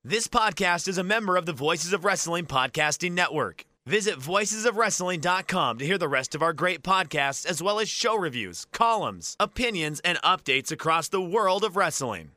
This podcast is a member of the Voices of Wrestling Podcasting Network. Visit voicesofwrestling.com to hear the rest of our great podcasts, as well as show reviews, columns, opinions, and updates across the world of wrestling.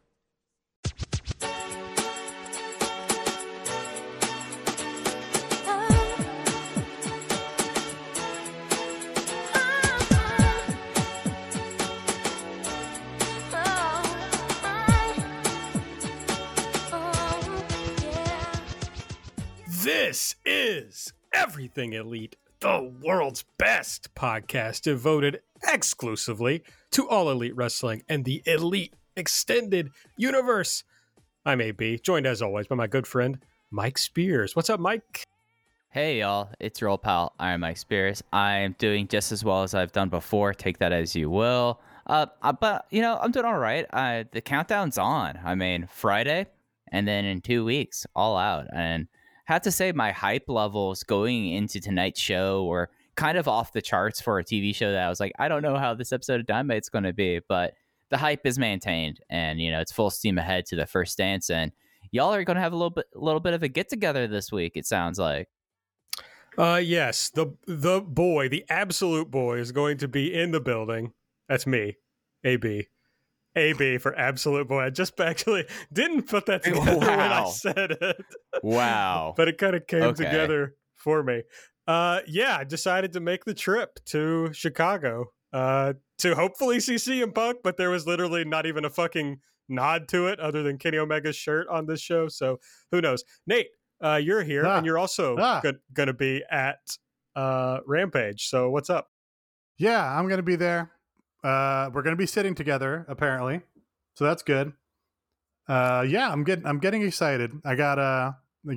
This is Everything Elite, the world's best podcast devoted exclusively to all elite wrestling and the elite extended universe. I'm AB, joined as always by my good friend, Mike Spears. What's up, Mike? Hey, y'all. It's your old pal, Iron Mike Spears. I'm doing just as well as I've done before. Take that as you will. But, I'm doing all right. The countdown's on. I mean, Friday, and then in 2 weeks, all out. And have to say my hype levels going into tonight's show were kind of off the charts for a TV show that I was like, I don't know how this episode of Dynamite's going to be, but the hype is maintained, and it's full steam ahead to the first dance, and y'all are going to have a little bit of a get together this week. It sounds like. Yes, the boy, the absolute boy, is going to be in the building. That's me, AB. AB for absolute boy. I just actually didn't put that together when I said it. Wow. But it kind of came together for me. I decided to make the trip to Chicago to hopefully see CM Punk, but there was literally not even a fucking nod to it other than Kenny Omega's shirt on this show. So who knows? Nate, you're here and you're also going to be at Rampage. So what's up? Yeah, I'm going to be there. We're going to be sitting together apparently, so that's good. I'm getting excited. I got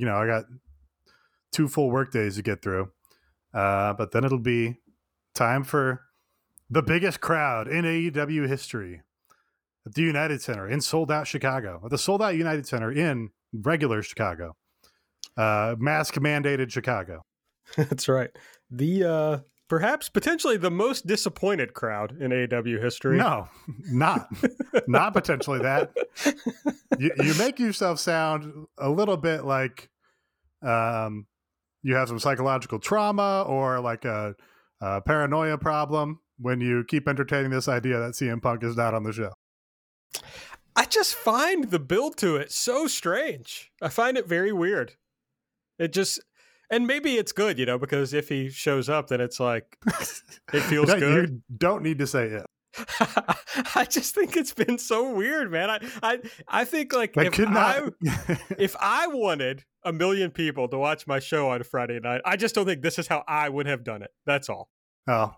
2 full work days to get through, but then it'll be time for the biggest crowd in AEW history at the United Center in sold out Chicago, the sold out United Center in regular Chicago, mask mandated Chicago. That's right. The perhaps potentially the most disappointed crowd in AEW history. No, not potentially that. You make yourself sound a little bit like you have some psychological trauma or like a paranoia problem when you keep entertaining this idea that CM Punk is not on the show. I just find the build to it so strange. I find it very weird. And maybe it's good, because if he shows up, then it's like, it feels good. You don't need to say it. I just think it's been so weird, man. I think like if I wanted 1 million people to watch my show on Friday night, I just don't think this is how I would have done it. That's all. Oh,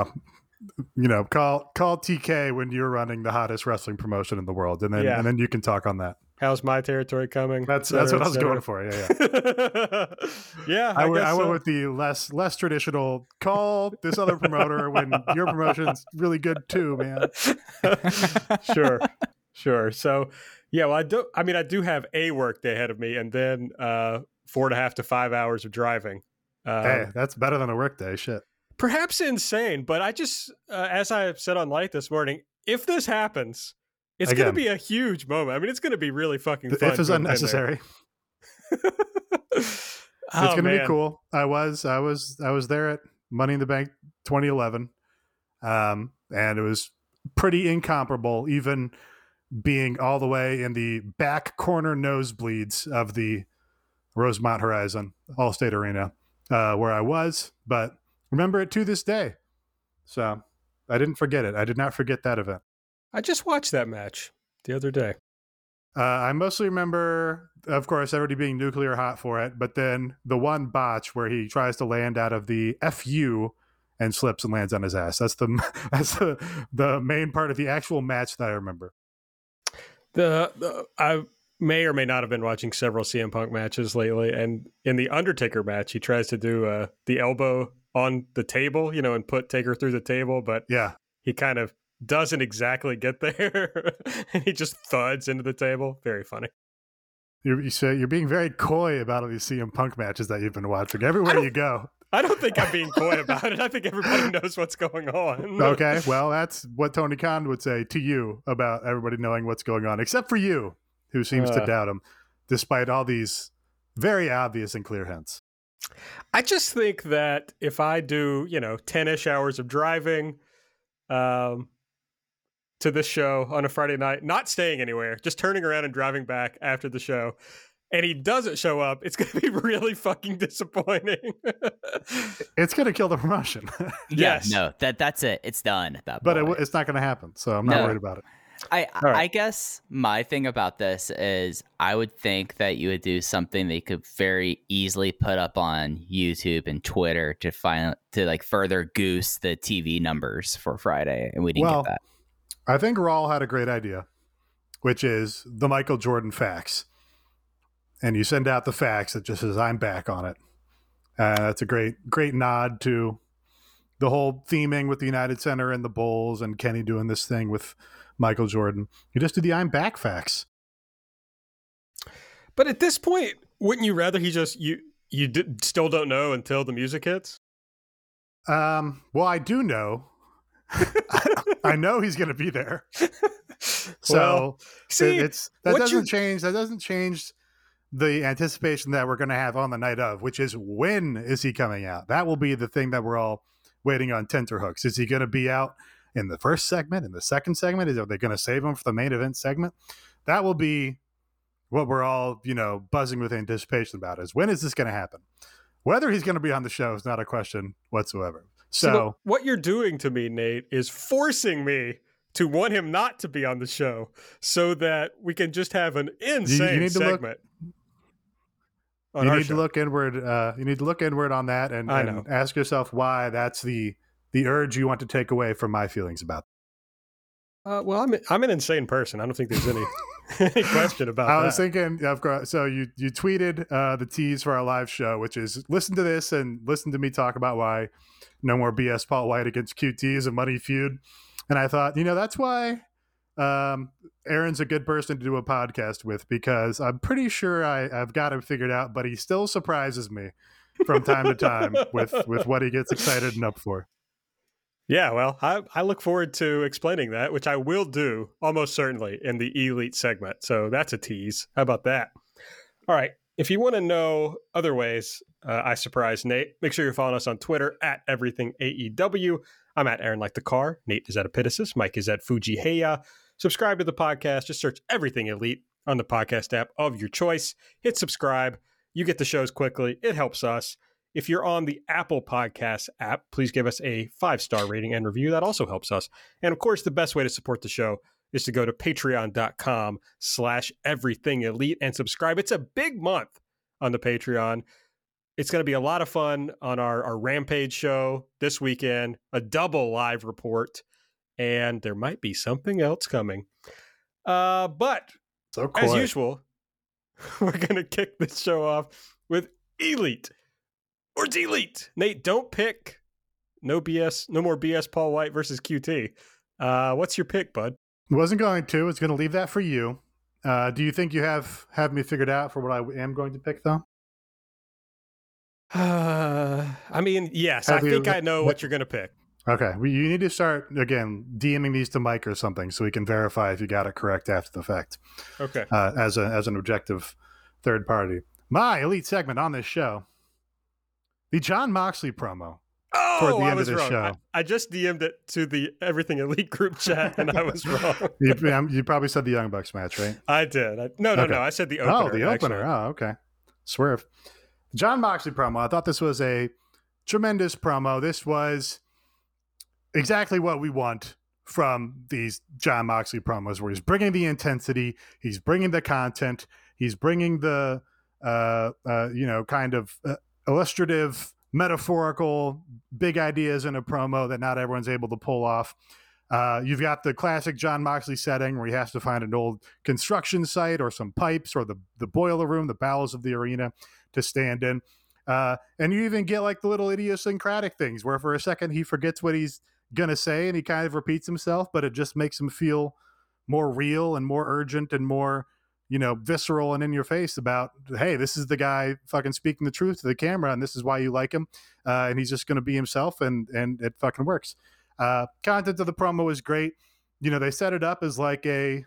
call TK when you're running the hottest wrestling promotion in the world, and then you can talk on that. How's my territory coming? That's what I was going for. Yeah. Yeah. I went with the less traditional. Call this other promoter when your promotion's really good too, man. Sure. So, yeah. Well, I do have a work day ahead of me, and then 4.5 to 5 hours of driving. Hey, that's better than a work day. Shit. Perhaps insane, but I just, as I said on Light this morning, if this happens, it's going to be a huge moment. I mean, it's going to be really fucking fun. If it's unnecessary. It's going to be cool. I was there at Money in the Bank 2011. And it was pretty incomparable, even being all the way in the back corner nosebleeds of the Rosemont Horizon Allstate Arena, where I was, but remember it to this day. So I didn't forget it. I did not forget that event. I just watched that match the other day. I mostly remember, of course, everybody being nuclear hot for it, but then the one botch where he tries to land out of the FU and slips and lands on his ass. That's the main part of the actual match that I remember. I may or may not have been watching several CM Punk matches lately, and in the Undertaker match, he tries to do the elbow on the table, and put Taker through the table, but he kind of doesn't exactly get there, and he just thuds into the table. Very funny. You're being very coy about all these CM Punk matches that you've been watching. Everywhere you go. I don't think I'm being coy about it. I think everybody knows what's going on. Okay, well, that's what Tony Khan would say to you about everybody knowing what's going on, except for you, who seems to doubt him. despite all these very obvious and clear hints. I just think that if I do, 10-ish hours of driving to this show on a Friday night, not staying anywhere, just turning around and driving back after the show, and he doesn't show up, it's going to be really fucking disappointing. It's going to kill the promotion. Yes. No, that's it. It's done at that But point. it's not going to happen, so I'm not worried about it. I guess my thing about this is I would think that you would do something that you could very easily put up on YouTube and Twitter to further goose the TV numbers for Friday, and we didn't get that. I think Raul had a great idea, which is the Michael Jordan fax. And you send out the fax that just says, I'm back on it. That's a great nod to the whole theming with the United Center and the Bulls and Kenny doing this thing with Michael Jordan. You just do the I'm back fax. But at this point, wouldn't you rather he just, you still don't know until the music hits? Well, I do know. I know he's going to be there. So that doesn't change the anticipation that we're going to have on the night of, which is when is he coming out? That will be the thing that we're all waiting on tenterhooks. Is he going to be out in the first segment, in the second segment? Are they going to save him for the main event segment? That will be what we're all, buzzing with anticipation about, is when is this going to happen? Whether he's going to be on the show is not a question whatsoever. So what you're doing to me, Nate, is forcing me to want him not to be on the show so that we can just have an insane segment. You need to look inward. You need to look inward on that and ask yourself why that's the urge you want to take away from my feelings about that. Well, I'm an insane person. I don't think there's any question about that. I was thinking, of course. So you tweeted the tease for our live show, which is listen to this and listen to me talk about why no more BS Paul White against QT is a muddy feud. And I thought, that's why Aaron's a good person to do a podcast with, because I'm pretty sure I've got him figured out, but he still surprises me from time to time with what he gets excited and up for. Yeah, well, I look forward to explaining that, which I will do almost certainly in the Elite segment. So that's a tease. How about that? All right. If you want to know other ways I surprise Nate, make sure you're following us on Twitter at EverythingAEW. I'm at Aaron Like the Car. Nate is at Epitasis. Mike is at Fuji Heya. Subscribe to the podcast. Just search Everything Elite on the podcast app of your choice. Hit subscribe. You get the shows quickly. It helps us. If you're on the Apple Podcasts app, please give us a 5-star rating and review. That also helps us. And of course, the best way to support the show is to go to patreon.com/everythingelite and subscribe. It's a big month on the Patreon. It's going to be a lot of fun on our Rampage show this weekend, a double live report, and there might be something else coming. But as usual, we're going to kick this show off with Elite or Delete. Nate, don't pick no more BS Paul White versus QT. What's your pick, bud? Wasn't going to. It's going to leave that for you. Do you think you have me figured out for what I am going to pick, though? I mean, yes. I think I know what you're going to pick. Okay. Well, you need to start, again, DMing these to Mike or something so we can verify if you got it correct after the fact. Okay. As an objective third party. My Elite segment on this show, the Jon Moxley promo. Oh, I was wrong. Show. I just DM'd it to the Everything Elite group chat, and I was wrong. You probably said the Young Bucks match, right? I did. No. I said the opener. Oh, the opener. Actually. Oh, okay. Swerve. Jon Moxley promo. I thought this was a tremendous promo. This was exactly what we want from these Jon Moxley promos, where he's bringing the intensity, he's bringing the content, he's bringing the kind of illustrative, metaphorical, big ideas in a promo that not everyone's able to pull off. You've got the classic Jon Moxley setting where he has to find an old construction site or some pipes or the boiler room, the bowels of the arena to stand in. And you even get like the little idiosyncratic things where for a second he forgets what he's going to say and he kind of repeats himself, but it just makes him feel more real and more urgent and more, visceral and in your face about, hey, this is the guy fucking speaking the truth to the camera and this is why you like him. And he's just going to be himself and it fucking works. Content of the promo is great. They set it up as like a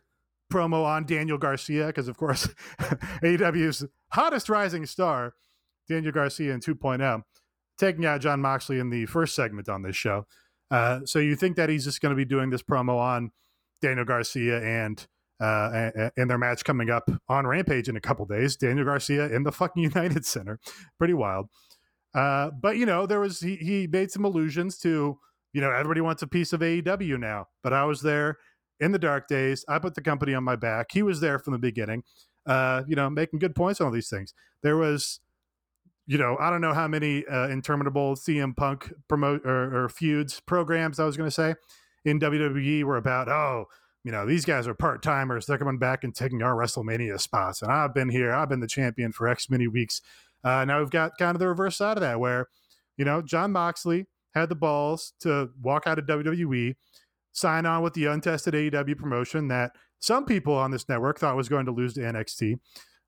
promo on Daniel Garcia, because of course AEW's hottest rising star, Daniel Garcia in 2.0, taking out Jon Moxley in the first segment on this show. So you think that he's just going to be doing this promo on Daniel Garcia and their match coming up on Rampage in a couple days, Daniel Garcia in the fucking United Center. Pretty wild. But, you know, he made some allusions to, you know, everybody wants a piece of AEW now, but I was there in the dark days. I put the company on my back. He was there from the beginning, you know, making good points on all these things. There was, you know, I don't know how many interminable CM Punk or feuds programs I was going to say in WWE were about, oh, you know, these guys are part-timers. They're coming back and taking our WrestleMania spots. And I've been here. I've been the champion for X many weeks. Now we've got kind of the reverse side of that where, you know, Jon Moxley had the balls to walk out of WWE, sign on with the untested AEW promotion that some people on this network thought was going to lose to NXT.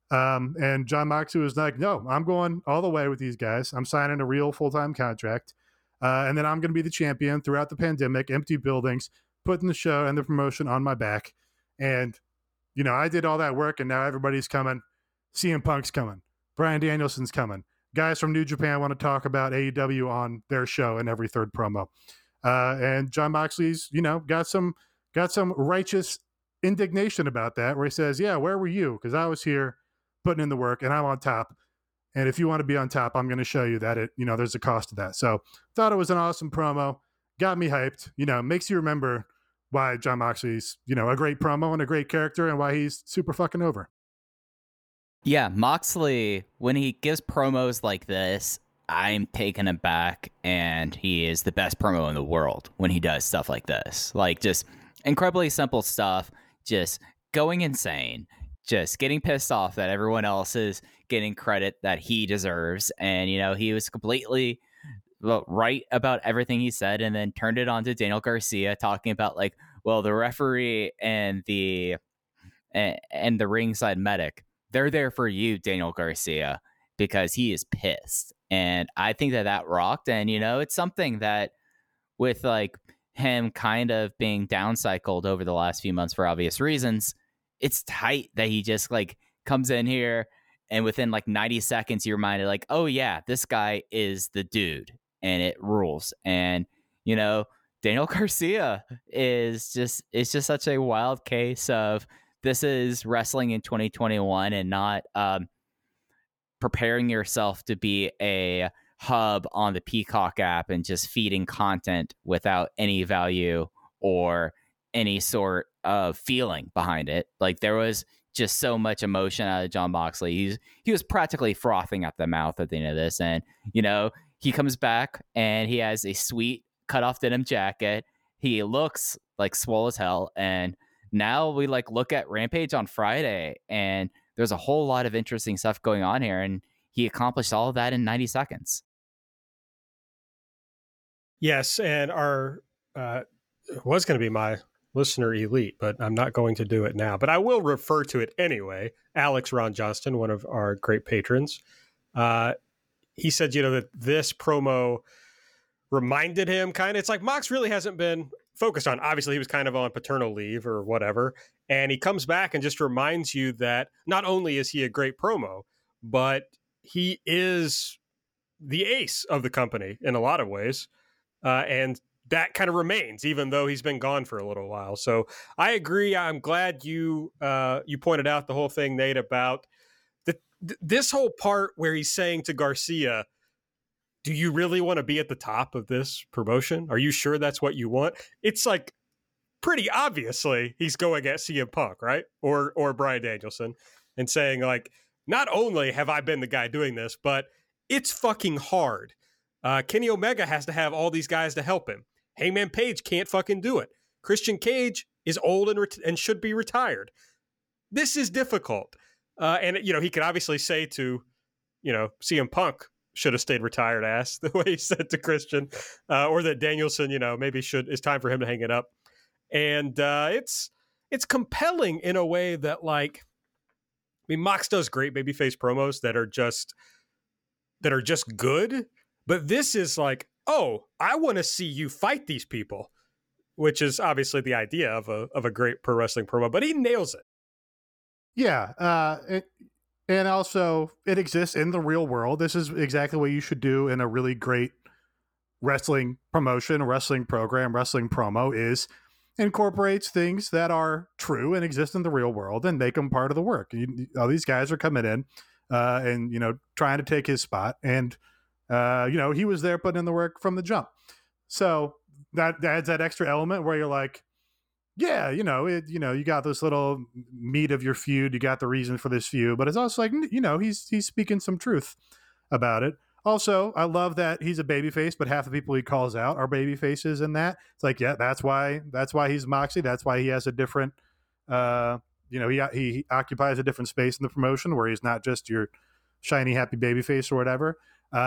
And Jon Moxley was like, no, I'm going all the way with these guys. I'm signing a real full-time contract. And then I'm going to be the champion throughout the pandemic, empty buildings, putting the show and the promotion on my back. And, you know, I did all that work and now everybody's coming. CM Punk's coming. Bryan Danielson's coming. Guys from New Japan want to talk about AEW on their show in every third promo. And Jon Moxley's, you know, got some righteous indignation about that where he says, yeah, where were you? Because I was here putting in the work and I'm on top. And if you want to be on top, I'm going to show you that you know, there's a cost to that. So thought it was an awesome promo. Got me hyped. You know, makes you remember why Jon Moxley's, you know, a great promo and a great character and why he's super fucking over. Yeah, Moxley, when he gives promos like this, I'm taken aback, and he is the best promo in the world when he does stuff like this. Like, just incredibly simple stuff, just going insane, just getting pissed off that everyone else is getting credit that he deserves. And, you know, he was completely right about everything he said, and then turned it on to Daniel Garcia talking about, like, well, the referee and the ringside medic, they're there for you, Daniel Garcia, because he is pissed. And I think that rocked. And, you know, it's something that with like him kind of being downcycled over the last few months for obvious reasons, it's tight that he just like comes in here and within like 90 seconds, you're reminded like, oh yeah, this guy is the dude and it rules. And, you know, Daniel Garcia is just such a wild case of this is wrestling in 2021 and not preparing yourself to be a hub on the Peacock app and just feeding content without any value or any sort of feeling behind it. Like, there was just so much emotion out of Jon Moxley. He was practically frothing at the mouth at the end of this. And, you know, he comes back and he has a sweet cut off denim jacket. He looks like swole as hell. And now we like look at Rampage on Friday and there's a whole lot of interesting stuff going on here. And he accomplished all of that in 90 seconds. Yes. And our, it was going to be my listener elite, but I'm not going to do it now, but I will refer to it anyway. Alex Ron Johnston, one of our great patrons, he said, you know, that this promo reminded him it's like Mox really hasn't been focused on. Obviously, he was kind of on paternal leave or whatever. And he comes back and just reminds you that not only is he a great promo, but he is the ace of the company in a lot of ways. And that kind of remains, even though he's been gone for a little while. So I agree. I'm glad you pointed out the whole thing, Nate, about this whole part where he's saying to Garcia, do you really want to be at the top of this promotion? Are you sure that's what you want? It's like pretty obviously he's going at CM Punk, right? Or Bryan Danielson, and saying like, not only have I been the guy doing this, but it's fucking hard. Kenny Omega has to have all these guys to help him. Hangman Page can't fucking do it. Christian Cage is old and should be retired. This is difficult. And, you know, he could obviously say to, you know, CM Punk should have stayed retired ass, the way he said to Christian, or that Danielson, you know, maybe it's time for him to hang it up. And it's compelling in a way that, like, I mean, Mox does great babyface promos that are just good, but this is like, oh, I want to see you fight these people, which is obviously the idea of a great pro wrestling promo, but he nails it. Yeah. And also, it exists in the real world. This is exactly what you should do in a really great wrestling promotion, wrestling program, wrestling promo is incorporates things that are true and exist in the real world and make them part of the work. All these guys are coming in and, trying to take his spot. And, he was there putting in the work from the jump. So that adds that extra element where you're like, yeah, you got this little meat of your feud. You got the reason for this feud, but it's also like, he's speaking some truth about it. Also, I love that he's a babyface, but half the people he calls out are baby faces in that. It's like, yeah, that's why he's Moxie. That's why he has a different, he occupies a different space in the promotion where he's not just your shiny, happy babyface or whatever.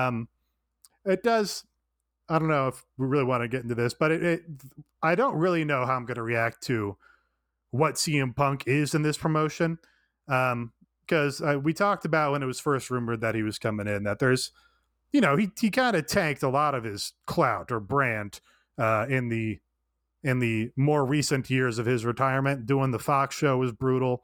It does. I don't know if we really want to get into this, but I don't really know how I'm going to react to what CM Punk is in this promotion. Because we talked about when it was first rumored that he was coming in, that there's, he kind of tanked a lot of his clout or brand in the more recent years of his retirement. Doing the Fox show was brutal.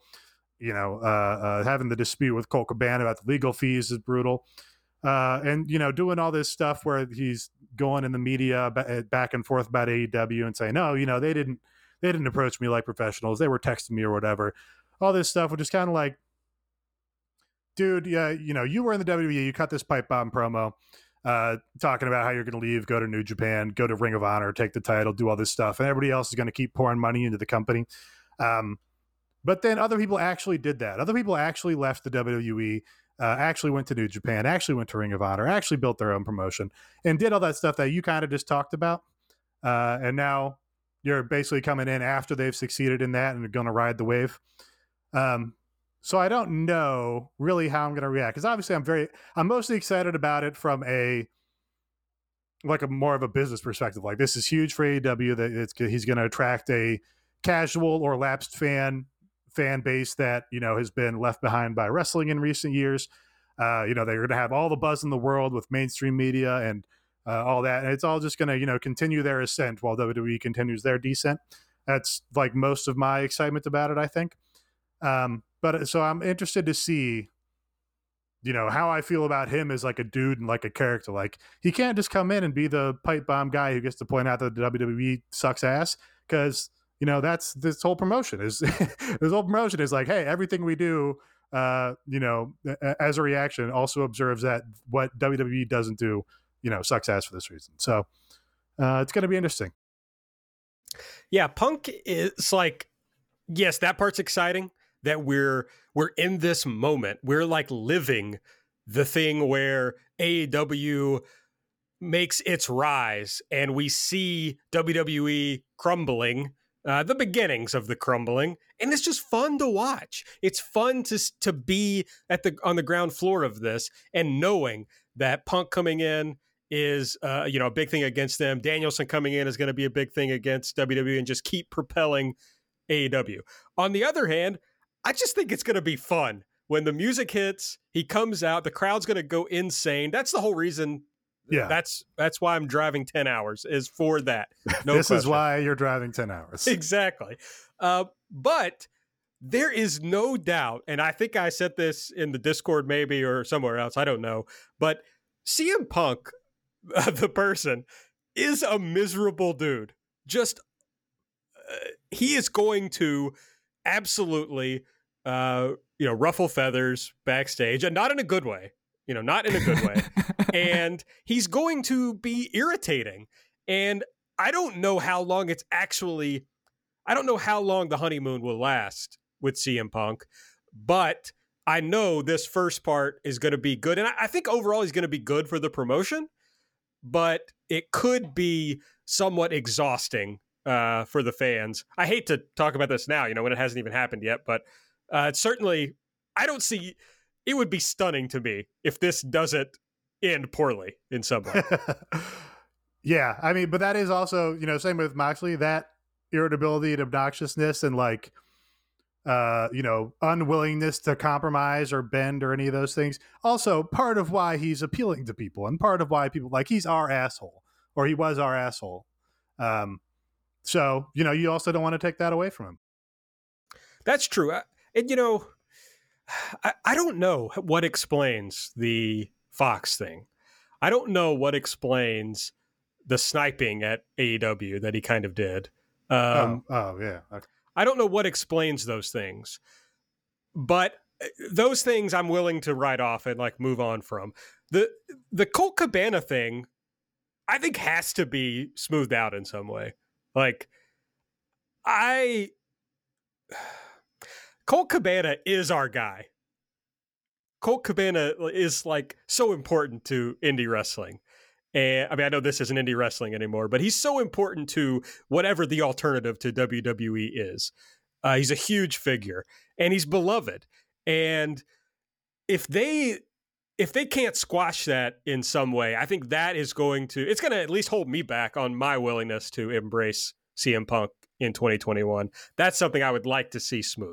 Having the dispute with Colt Cabana about the legal fees is brutal. And doing all this stuff where he's going in the media back and forth about AEW and saying, no, they didn't approach me like professionals. They were texting me or whatever. All this stuff, which is kind of like, dude, yeah, you were in the WWE, you cut this pipe bomb promo, talking about how you're going to leave, go to New Japan, go to Ring of Honor, take the title, do all this stuff, and everybody else is going to keep pouring money into the company. But then other people actually did that. Other people actually left the WWE, actually went to New Japan, actually went to Ring of Honor, actually built their own promotion, and did all that stuff that you kind of just talked about. And now you're basically coming in after they've succeeded in that and are going to ride the wave. So I don't know really how I'm going to react, because obviously I'm mostly excited about it from a more of a business perspective. Like, this is huge for AEW, that he's going to attract a casual or lapsed fan base that, has been left behind by wrestling in recent years. They're going to have all the buzz in the world with mainstream media and all that. And it's all just going to, continue their ascent while WWE continues their descent. That's like most of my excitement about it, I think. But so I'm interested to see, how I feel about him as like a dude and like a character. Like, he can't just come in and be the pipe bomb guy who gets to point out that the WWE sucks ass, because, that's this whole promotion is this whole promotion is like, hey, everything we do, as a reaction also observes that what WWE doesn't do, sucks ass for this reason. So it's going to be interesting. Yeah. Punk is like, yes, that part's exciting, that we're in this moment. We're like living the thing where AEW makes its rise and we see WWE crumbling, the beginnings of the crumbling, and it's just fun to watch. It's fun to be on the ground floor of this, and knowing that Punk coming in is a big thing against them. Danielson coming in is going to be a big thing against WWE, and just keep propelling AEW. On the other hand, I just think it's going to be fun. When the music hits, he comes out, the crowd's going to go insane. That's the whole reason. Yeah. That's why I'm driving 10 hours, is for that. No This question. is why you're driving 10 hours. Exactly. But there is no doubt, and I think I said this in the Discord maybe or somewhere else, I don't know, but CM Punk, the person, is a miserable dude. Just he is going to absolutely ruffle feathers backstage, and not in a good way. Not in a good way. And he's going to be irritating. And I don't know how long the honeymoon will last with CM Punk, but I know this first part is going to be good. And I think overall he's going to be good for the promotion, but it could be somewhat exhausting for the fans. I hate to talk about this now, when it hasn't even happened yet, but certainly it would be stunning to me if this doesn't end poorly in some way. Yeah, I mean, but that is also, same with Moxley, that irritability and obnoxiousness and like, unwillingness to compromise or bend or any of those things. Also part of why he's appealing to people, and part of why people like, he's our asshole, or he was our asshole. So, you also don't want to take that away from him. That's true. And, I don't know what explains the Fox thing. I don't know what explains the sniping at AEW that he kind of did. Yeah. Okay. I don't know what explains those things, but those things I'm willing to write off and like move on from. The Colt Cabana thing, I think has to be smoothed out in some way. Like Colt Cabana is our guy. Colt Cabana is like so important to indie wrestling. And I mean, I know this isn't indie wrestling anymore, but he's so important to whatever the alternative to WWE is. He's a huge figure and he's beloved. And if they can't squash that in some way, I think that is it's going to at least hold me back on my willingness to embrace CM Punk in 2021. That's something I would like to see smooth.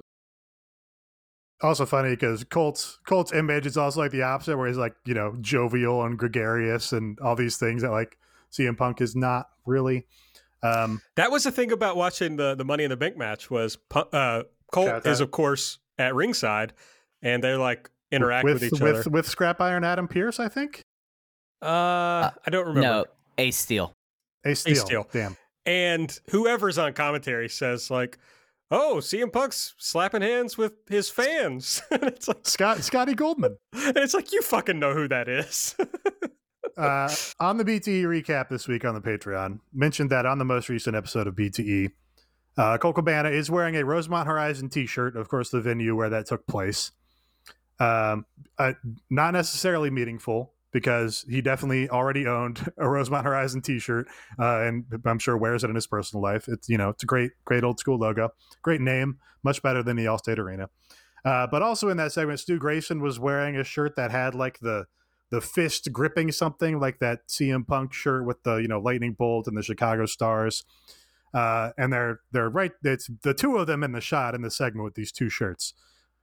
Also funny because Colt's image is also like the opposite, where he's like, you know, jovial and gregarious and all these things that like CM Punk is not really. That was the thing about watching the Money in the Bank match was Colt is of course at ringside and they're like interact with each other with Scrap Iron Adam Pearce, I think. I don't remember. No, Ace Steel. Ace Steel. Damn. And whoever's on commentary says like, "Oh, CM Punk's slapping hands with his fans." And it's like Scotty Goldman. And it's like, you fucking know who that is. On the BTE recap this week on the Patreon, mentioned that on the most recent episode of BTE, Colt Cabana is wearing a Rosemont Horizon t-shirt, of course, the venue where that took place. Not necessarily meaningful, because he definitely already owned a Rosemont Horizon t-shirt, and I'm sure wears it in his personal life. It's, you know, it's a great old school logo, great name, much better than the Allstate Arena. But also in that segment, Stu Grayson was wearing a shirt that had like the fist gripping something, like that CM Punk shirt with the, you know, lightning bolt and the Chicago Stars. And they're right. It's the two of them in the shot in the segment with these two shirts.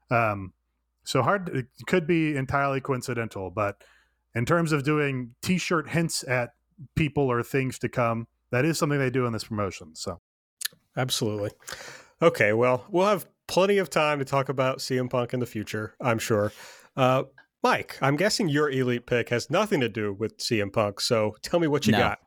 So it could be entirely coincidental, but in terms of doing t-shirt hints at people or things to come, that is something they do in this promotion. So absolutely. Okay, well, we'll have plenty of time to talk about CM Punk in the future, I'm sure. Mike, I'm guessing your elite pick has nothing to do with CM Punk, so tell me what you got.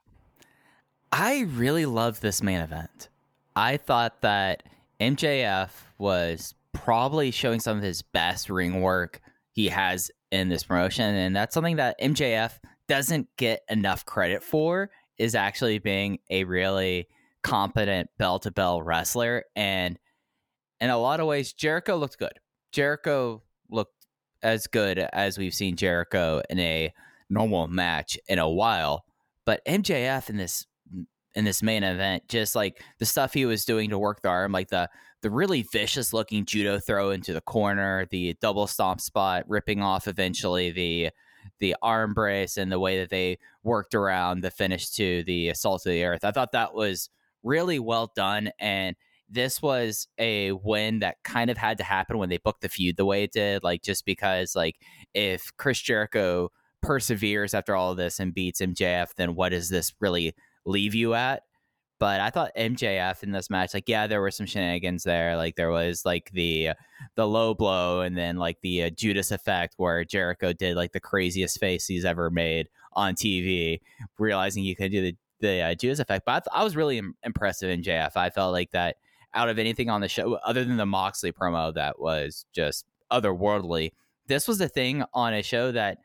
I really love this main event. I thought that MJF was probably showing some of his best ring work he has in this promotion, and that's something that MJF doesn't get enough credit for, is actually being a really competent bell-to-bell wrestler. And in a lot of ways, Jericho looked good. Jericho looked as good as we've seen Jericho in a normal match in a while. But MJF in this main event, just like the stuff he was doing to work the arm, like the really vicious looking judo throw into the corner, the double stomp spot, ripping off eventually the arm brace, and the way that they worked around the finish to the assault to the earth. I thought that was really well done. And this was a win that kind of had to happen when they booked the feud the way it did. Like, just because, like, if Chris Jericho perseveres after all of this and beats MJF, then what does this really leave you at? But I thought MJF in this match, like, yeah, there were some shenanigans there. Like, there was like the low blow, and then like the Judas effect, where Jericho did like the craziest face he's ever made on TV, realizing you could do the Judas effect. But I was really impressed with MJF. I felt like that out of anything on the show, other than the Moxley promo that was just otherworldly, this was the thing on a show that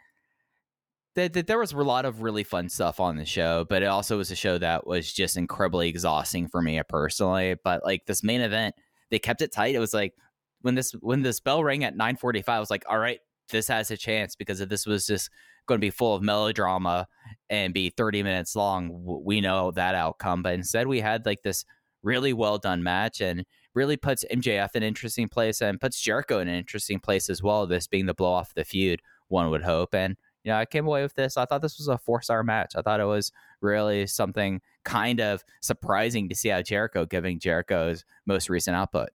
there was a lot of really fun stuff on the show, but it also was a show that was just incredibly exhausting for me personally. But like this main event, they kept it tight. It was like when this bell rang at 9:45, I was like, all right, this has a chance, because if this was just going to be full of melodrama and be 30 minutes long, we know that outcome. But instead we had like this really well done match, and really puts MJF in an interesting place and puts Jericho in an interesting place as well, this being the blow off the feud, one would hope. And you know, I came away with this. I thought this was a 4-star match. I thought it was really something kind of surprising to see how Jericho giving Jericho's most recent output.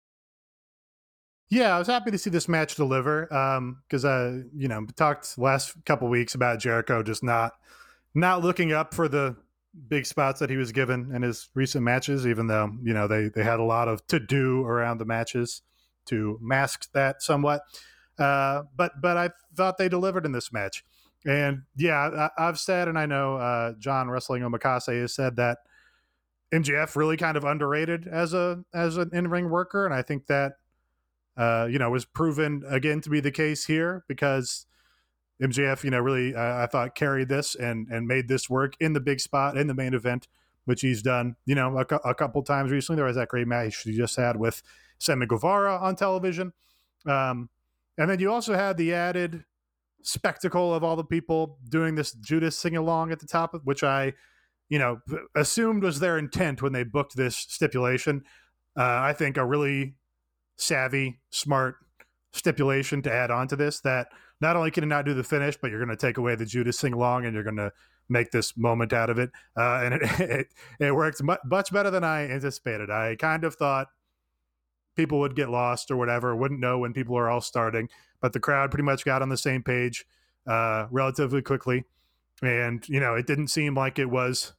Yeah, I was happy to see this match deliver, because talked last couple weeks about Jericho just not looking up for the big spots that he was given in his recent matches, even though, you know, they had a lot of to do around the matches to mask that somewhat. But I thought they delivered in this match. And yeah, I've said, and I know John Wrestling Omakase has said that MJF really kind of underrated as an in-ring worker, and I think that was proven again to be the case here, because MJF really I thought carried this and made this work in the big spot in the main event, which he's done a couple times recently. There was that great match he just had with Sammy Guevara on television, and then you also had the added spectacle of all the people doing this Judas sing along at the top, which I assumed was their intent when they booked this stipulation. I think a really savvy, smart stipulation to add on to this, that not only can you not do the finish, but you're going to take away the Judas sing along and you're going to make this moment out of it. And it worked much better than I anticipated. I kind of thought people would get lost or whatever, wouldn't know when people are all starting, but the crowd pretty much got on the same page relatively quickly. And, it didn't seem like it was,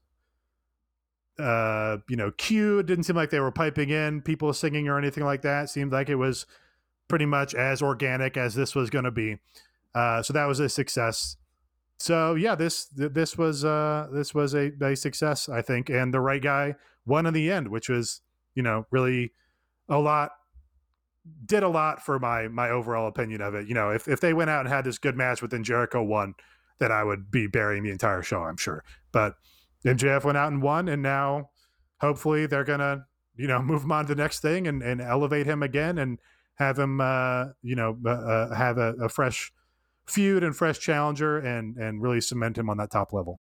cued. It didn't seem like they were piping in people singing or anything like that. It seemed like it was pretty much as organic as this was going to be. So that was a success. So yeah, this was a success, I think. And the right guy won in the end, which was, really did a lot for my overall opinion of it. If they went out and had this good match within Jericho won, then I would be burying the entire show, I'm sure. But MJF went out and won, and now hopefully they're gonna move him on to the next thing and elevate him again and have him have a fresh feud and fresh challenger and really cement him on that top level.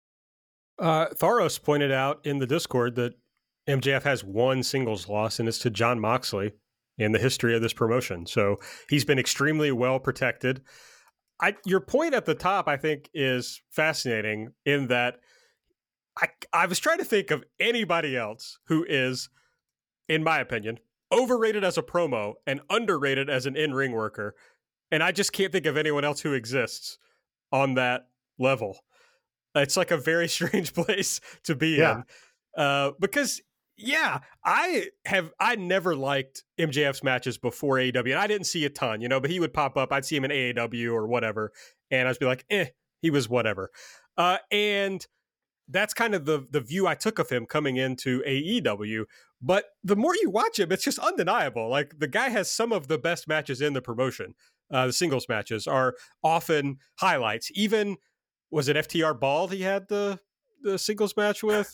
Tharos pointed out in the Discord that MJF has one singles loss, and it's to Jon Moxley in the history of this promotion. So he's been extremely well protected. Your point at the top, I think, is fascinating in that I was trying to think of anybody else who is, in my opinion, overrated as a promo and underrated as an in-ring worker. And I just can't think of anyone else who exists on that level. It's like a very strange place to be in. Because I never liked MJF's matches before AEW, and I didn't see a ton, but he would pop up. I'd see him in AEW or whatever, and I'd be like, he was whatever. And that's kind of the view I took of him coming into AEW. But the more you watch him, it's just undeniable. Like, the guy has some of the best matches in the promotion. The singles matches are often highlights. Even, was it FTR Bald he had the singles match with?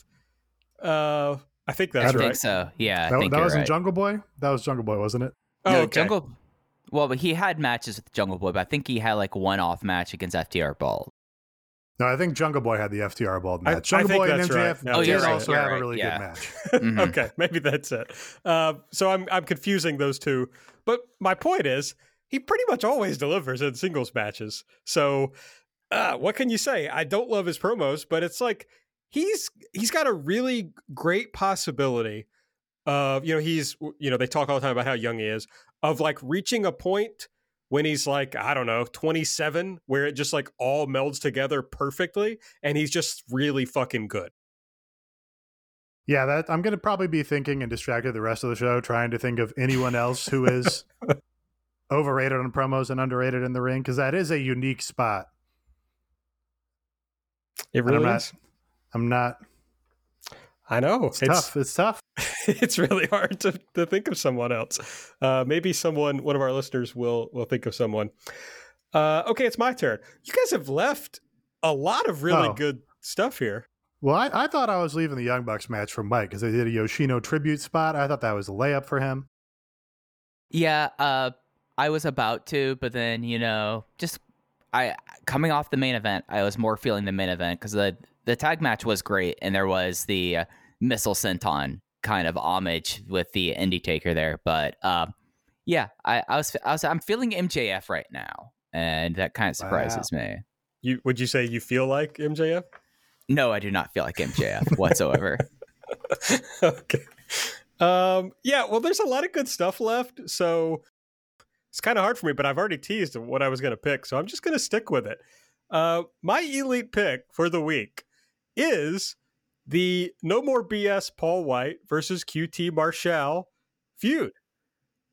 I think that's right. I think so. Yeah, that was in right. Jungle Boy? That was Jungle Boy, wasn't it? No, okay. Well, but he had matches with Jungle Boy, but I think he had like one off match against FTR Bald. No, I think Jungle Boy had the FTR Bald match. I Jungle Boy and right. MJF did also have right. a really good match. Mm-hmm. Okay, maybe that's it. So I'm confusing those two. But my point is, he pretty much always delivers in singles matches. So what can you say? I don't love his promos, but it's like he's got a really great possibility of, they talk all the time about how young he is, of like reaching a point when he's like, I don't know, 27, where it just like all melds together perfectly, and he's just really fucking good. Yeah, I'm going to probably be thinking and distracted the rest of the show trying to think of anyone else who is overrated on promos and underrated in the ring, because that is a unique spot. It really is. I'm not. I know. It's tough. It's tough. It's really hard to think of someone else. Maybe one of our listeners will think of someone. Okay, it's my turn. You guys have left a lot of really good stuff here. Well, I thought I was leaving the Young Bucks match for Mike because they did a Yoshino tribute spot. I thought that was a layup for him. Yeah, I was about to, but then, coming off the main event, I was more feeling the main event because the tag match was great, and there was the Missile Senton kind of homage with the Indie Taker there. But I'm feeling MJF right now, and that kind of surprises me. Would you say you feel like MJF? No, I do not feel like MJF whatsoever. Okay. Well, there's a lot of good stuff left, so it's kind of hard for me, but I've already teased what I was going to pick, so I'm just going to stick with it. My elite pick for the week is the No More BS Paul White versus QT Marshall feud.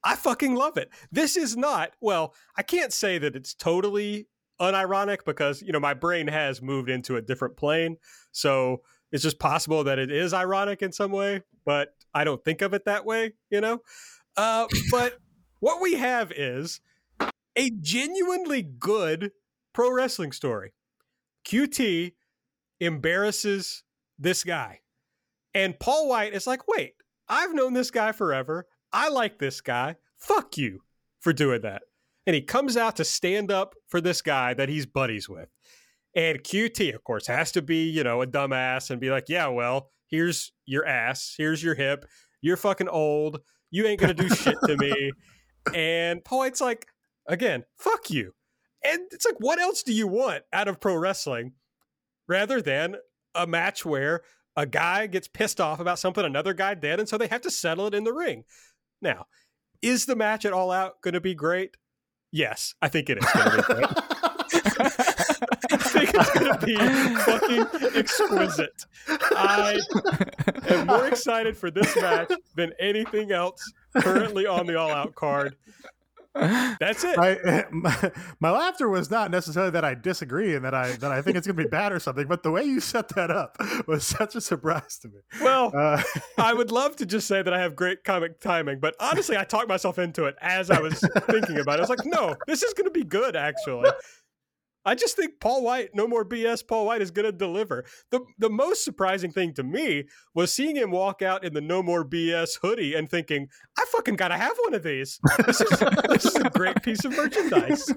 I fucking love it. This is not, well, I can't say that it's totally unironic because, my brain has moved into a different plane. So it's just possible that it is ironic in some way, but I don't think of it that way, But what we have is a genuinely good pro wrestling story. QT embarrasses this guy. And Paul White is like, wait, I've known this guy forever. I like this guy. Fuck you for doing that. And he comes out to stand up for this guy that he's buddies with. And QT, of course, has to be, a dumbass and be like, yeah, well, here's your ass. Here's your hip. You're fucking old. You ain't going to do shit to me. And Paul White's like, again, fuck you. And it's like, what else do you want out of pro wrestling rather than a match where a guy gets pissed off about something another guy did, and so they have to settle it in the ring? Now, is the match at All Out going to be great? Yes, I think it is going to be great. I think it's going to be fucking exquisite. I am more excited for this match than anything else currently on the All Out card. That's it. My laughter was not necessarily that I disagree and that I think it's going to be bad or something, but the way you set that up was such a surprise to me. Well, I would love to just say that I have great comic timing, but honestly, I talked myself into it as I was thinking about it. I was like, no, this is going to be good, actually. I just think Paul White, no more BS, Paul White is going to deliver. The most surprising thing to me was seeing him walk out in the No More BS hoodie and thinking, I fucking got to have one of these. This is a great piece of merchandise.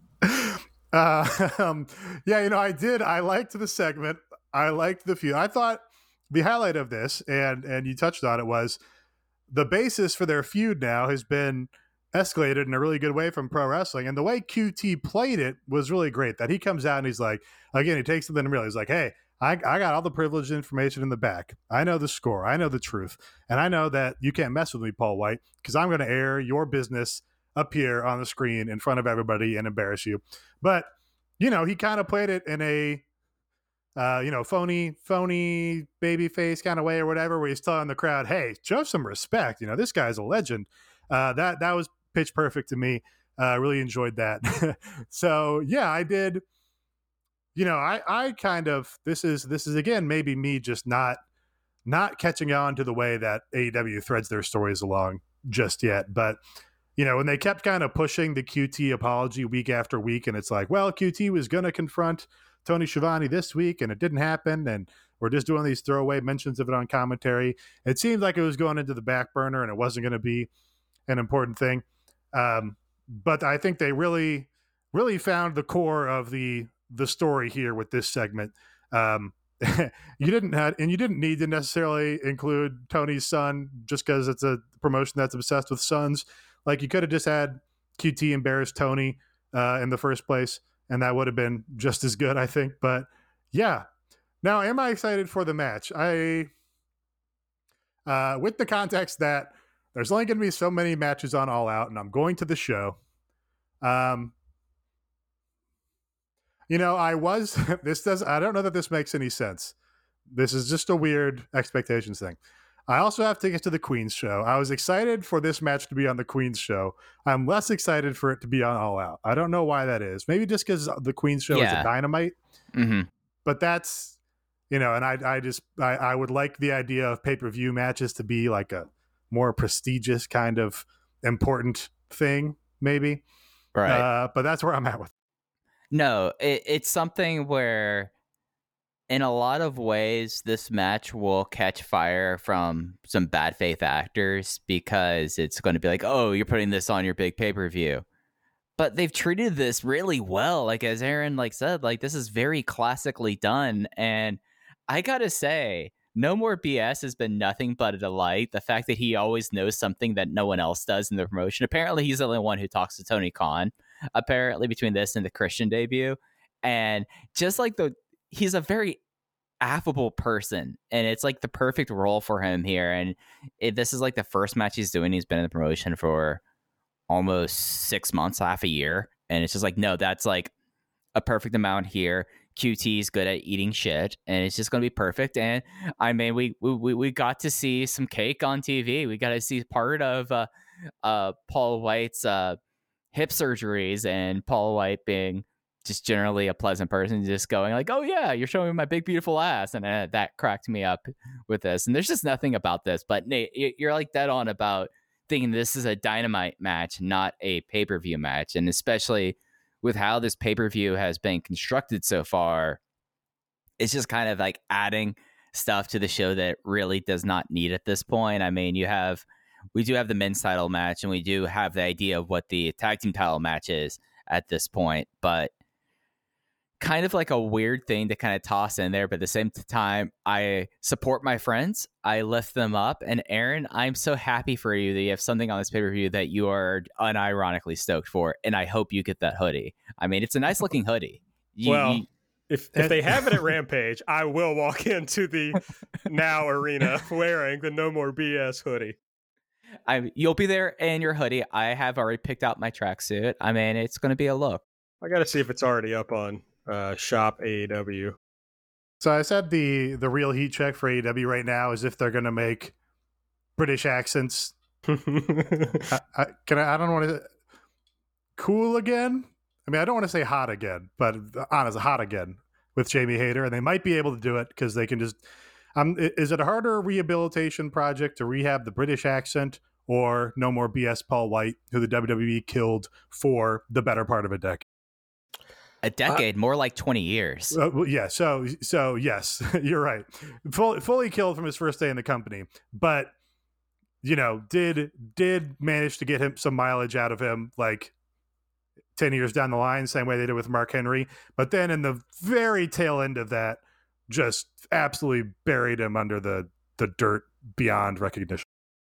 Yeah, I did. I liked the segment. I liked the feud. I thought the highlight of this, and you touched on it, was the basis for their feud now has been escalated in a really good way from pro wrestling, and the way QT played it was really great. That he comes out and he's like, again, he takes something real. He's like, hey, I got all the privileged information in the back. I know the score. I know the truth. And I know that you can't mess with me, Paul White, because I'm going to air your business up here on the screen in front of everybody and embarrass you. But, he kind of played it in a, phony baby face kind of way or whatever, where he's telling the crowd, hey, show some respect. This guy's a legend. That was pitch perfect to me. Really enjoyed that. So yeah, I did. I kind of, this is again, maybe me just not catching on to the way that AEW threads their stories along just yet. But, when they kept kind of pushing the QT apology week after week, and it's like, well, QT was going to confront Tony Schiavone this week and it didn't happen. And we're just doing these throwaway mentions of it on commentary. It seemed like it was going into the back burner and it wasn't going to be an important thing. But I think they really, really found the core of the story here with this segment. You didn't need to necessarily include Tony's son just because it's a promotion that's obsessed with sons. Like, you could have just had QT embarrass Tony in the first place, and that would have been just as good, I think. But yeah. Now, am I excited for the match? With the context that there's only going to be so many matches on All Out, and I'm going to the show. I don't know that this makes any sense. This is just a weird expectations thing. I also have tickets to the Queen's show. I was excited for this match to be on the Queen's show. I'm less excited for it to be on All Out. I don't know why that is. Maybe just because the Queen's show is a Dynamite. Mm-hmm. But that's, and I would like the idea of pay-per-view matches to be like a more prestigious kind of important thing, maybe. Right. But that's where I'm at with it. No, it's something where in a lot of ways this match will catch fire from some bad faith actors because it's going to be like, oh, you're putting this on your big pay-per-view. But they've treated this really well. Like, as Aaron said, this is very classically done. And I got to say, No More BS has been nothing but a delight. The fact that he always knows something that no one else does in the promotion. Apparently, he's the only one who talks to Tony Khan, apparently, between this and the Christian debut. And just he's a very affable person, and it's the perfect role for him here. And this is the first match he's doing. He's been in the promotion for almost 6 months, half a year. And it's just no, that's a perfect amount here. QT is good at eating shit, and it's just going to be perfect. And I mean, we got to see some cake on TV. We got to see part of Paul White's hip surgeries and Paul White being just generally a pleasant person, just going like, oh yeah, you're showing me my big beautiful ass, and that cracked me up with this. And there's just nothing about this, but Nate, you're like dead on about thinking this is a Dynamite match, not a pay-per-view match. And especially with how this pay-per-view has been constructed so far, it's just kind of like adding stuff to the show that really does not need at this point. I mean, we do have the men's title match, and we do have the idea of what the tag team title match is at this point, but kind of like a weird thing to kind of toss in there. But at the same time, I support my friends. I lift them up. And Aaron, I'm so happy for you that you have something on this pay-per-view that you are unironically stoked for. And I hope you get that hoodie. I mean, it's a nice looking hoodie. If they have it at Rampage, I will walk into the Now Arena wearing the No More BS hoodie. You'll be there in your hoodie. I have already picked out my tracksuit. I mean, it's going to be a look. I got to see if it's already up on Shop AEW. So I said the real heat check for AEW right now is if they're going to make British accents. I don't want to cool again. I mean, I don't want to say hot again, but honestly, hot again with Jamie Hayter, and they might be able to do it because they can just. Is it a harder rehabilitation project to rehab the British accent or No More BS Paul White, who the WWE killed for the better part of a decade? A decade, more like 20 years. Yeah, so yes, you're right. Fully killed from his first day in the company, but did manage to get him some mileage out of him, like 10 years down the line, same way they did with Mark Henry. But then in the very tail end of that, just absolutely buried him under the dirt beyond recognition.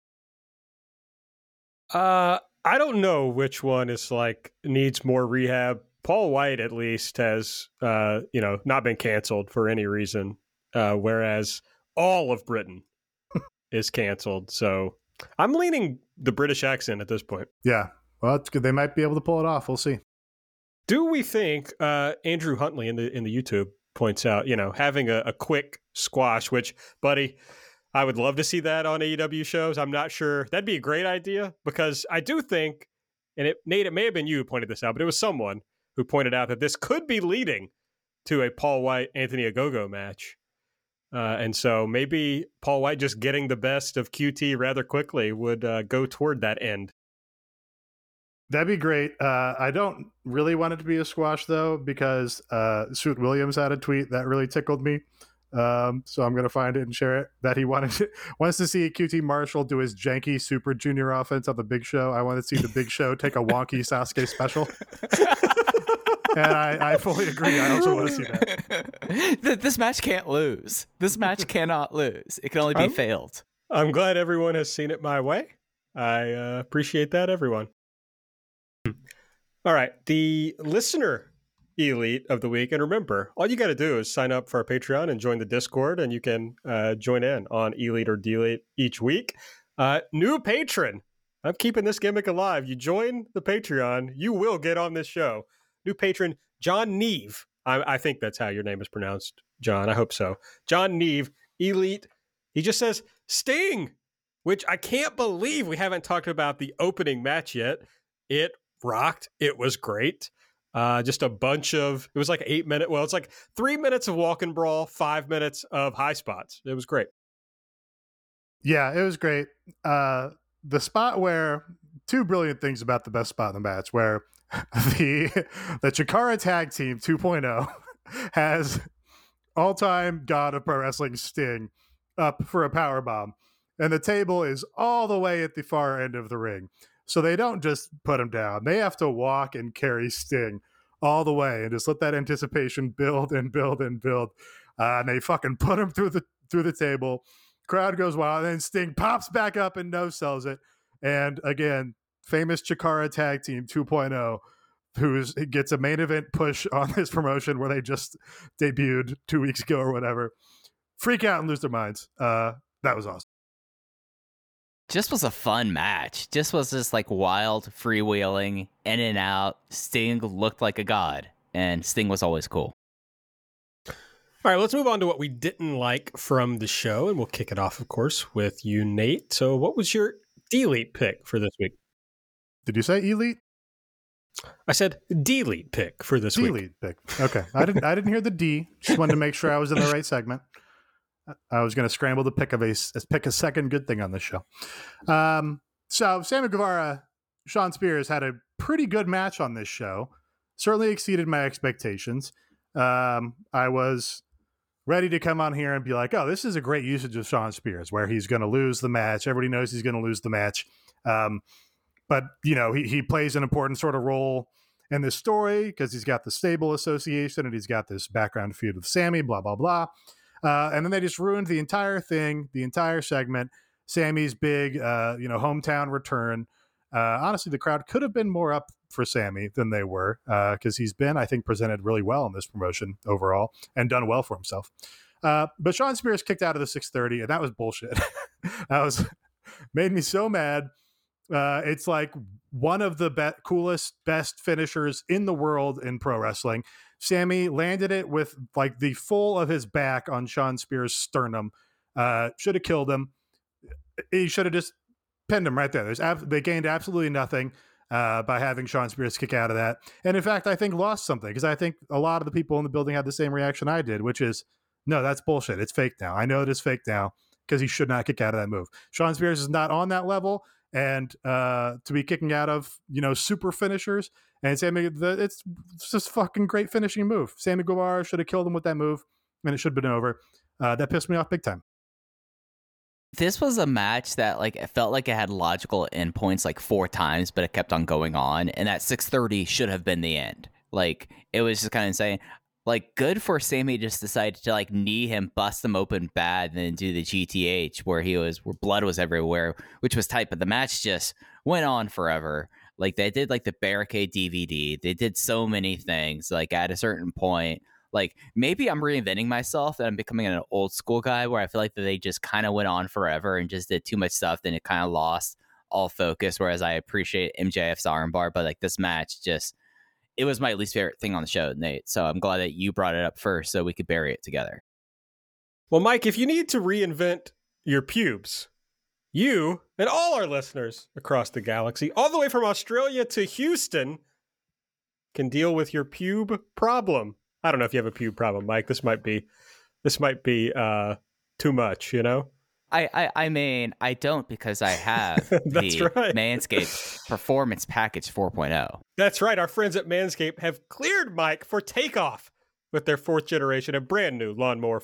I don't know which one is needs more rehab. Paul White at least has not been canceled for any reason, whereas all of Britain is canceled. So I'm leaning the British accent at this point. Yeah, well, it's good. They might be able to pull it off. We'll see. Do we think Andrew Huntley in the YouTube points out, having a quick squash, which, buddy, I would love to see that on AEW shows. I'm not sure. That'd be a great idea because I do think, and Nate, it may have been you who pointed this out, but it was someone who pointed out that this could be leading to a Paul White, Anthony Ogogo match. And so maybe Paul White just getting the best of QT rather quickly would go toward that end. That'd be great. I don't really want it to be a squash, though, because Suit Williams had a tweet that really tickled me. So I'm going to find it and share it, that he wants to see QT Marshall do his janky Super Junior offense on the Big Show. I want to see the Big Show take a wonky Sasuke special. And I fully agree. I also want to see that. This match can't lose. This match cannot lose. It can only be failed. I'm glad everyone has seen it my way. I appreciate that, everyone. All right. The listener elite of the week. And remember, all you got to do is sign up for our Patreon and join the Discord, and you can join in on Elite or Delete each week. New patron. I'm keeping this gimmick alive. You join the Patreon, you will get on this show. New patron, John Neve. I think that's how your name is pronounced, John. I hope so. John Neve, Elite. He just says, Sting, which I can't believe we haven't talked about the opening match yet. It rocked. It was great. Just a bunch of, it was like 8 minutes. Well, it's like 3 minutes of walk and brawl, 5 minutes of high spots. It was great. Yeah, it was great. The spot where, two brilliant things about the best spot in the match, where the Chikara Tag Team 2.0 has all-time God of Pro Wrestling Sting up for a powerbomb, and the table is all the way at the far end of the ring. So they don't just put him down. They have to walk and carry Sting all the way and just let that anticipation build and build and build. And they fucking put him through the table. Crowd goes wild, and then Sting pops back up and no-sells it. And again, famous Chikara Tag Team 2.0, who gets a main event push on this promotion where they just debuted 2 weeks ago or whatever. Freak out and lose their minds. That was awesome. Just was a fun match. Just was this like wild freewheeling in and out. Sting looked like a god, and Sting was always cool. All right, let's move on to what we didn't like from the show, and we'll kick it off, of course, with you, Nate. So what was your delete pick for this week? Did you say elite? I said delete pick for this week. Delete pick. Okay. I didn't hear the D. Just wanted to make sure I was in the right segment. I was going to scramble to pick a second good thing on this show. So Sammy Guevara, Shawn Spears had a pretty good match on this show. Certainly exceeded my expectations. I was ready to come on here and be like, oh, this is a great usage of Shawn Spears, where he's going to lose the match. Everybody knows he's going to lose the match. But, you know, he plays an important sort of role in this story because he's got the stable association and he's got this background feud with Sammy, blah, blah, blah. And then they just ruined the entire thing, the entire segment. Sammy's big, hometown return. Honestly, the crowd could have been more up for Sammy than they were because he's been, I think, presented really well in this promotion overall and done well for himself. But Shawn Spears kicked out of the 630, and that was bullshit. Made me so mad. It's like one of the coolest, best finishers in the world in pro wrestling. Sammy landed it with like the full of his back on Shawn Spears' sternum. Should have killed him. He should have just pinned him right there. They gained absolutely nothing by having Shawn Spears kick out of that. And in fact, I think lost something because I think a lot of the people in the building had the same reaction I did, which is, no, that's bullshit. It's fake now. I know it is fake now because he should not kick out of that move. Shawn Spears is not on that level. And to be kicking out of, super finishers and Sammy, it's just fucking great finishing move. Sammy Guevara should have killed him with that move and it should have been over. That pissed me off big time. This was a match that it felt like it had logical endpoints 4 times, but it kept on going on. And that 630 should have been the end. It was just kind of insane. Good for Sammy just decided to knee him, bust him open bad, and then do the GTH where blood was everywhere, which was tight. But the match just went on forever. They did the barricade DVD. They did so many things. At a certain point, maybe I'm reinventing myself and I'm becoming an old school guy where I feel like that they just kind of went on forever and just did too much stuff. Then it kind of lost all focus. Whereas I appreciate MJF's armbar, but this match just, it was my least favorite thing on the show, Nate. So I'm glad that you brought it up first so we could bury it together. Well, Mike, if you need to reinvent your pubes, you and all our listeners across the galaxy, all the way from Australia to Houston, can deal with your pube problem. I don't know if you have a pube problem, Mike. This might be too much, I mean, I don't because I have the right. Manscaped Performance Package 4.0. That's right. Our friends at Manscaped have cleared Mike for takeoff with their 4th generation and brand new Lawnmower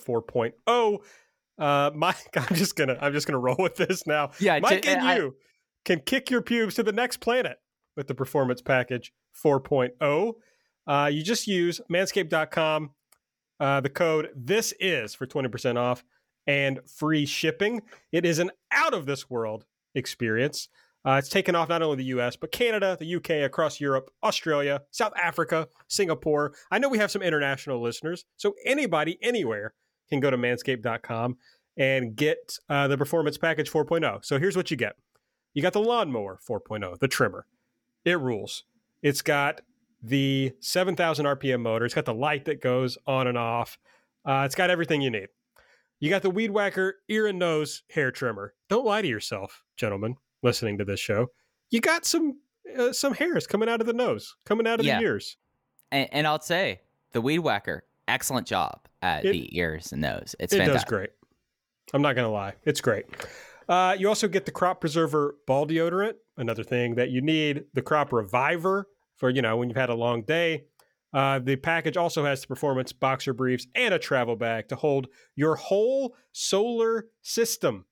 4.0. Mike, I'm just gonna roll with this now. Yeah, Mike you can kick your pubes to the next planet with the Performance Package 4.0. You just use manscaped.com. The code "This Is" for 20% off and free shipping. It is an out of this world experience. It's taken off not only the US, but Canada, the UK, across Europe, Australia, South Africa, Singapore. I know we have some international listeners, so anybody, anywhere can go to manscaped.com and get the Performance Package 4.0. So here's what you get. You got the Lawnmower 4.0, the trimmer. It rules. It's got the 7,000 RPM motor. It's got the light that goes on and off. It's got everything you need. You got the Weed Whacker ear and nose hair trimmer. Don't lie to yourself, gentlemen, listening to this show. You got some hairs coming out of the nose, coming out of the ears. And I'll say, the Weed Whacker, excellent job at the ears and nose. It does great. I'm not going to lie. It's great. You also get the Crop Preserver ball deodorant, another thing that you need. The Crop Reviver for, when you've had a long day. The package also has the Performance boxer briefs and a travel bag to hold your whole solar system.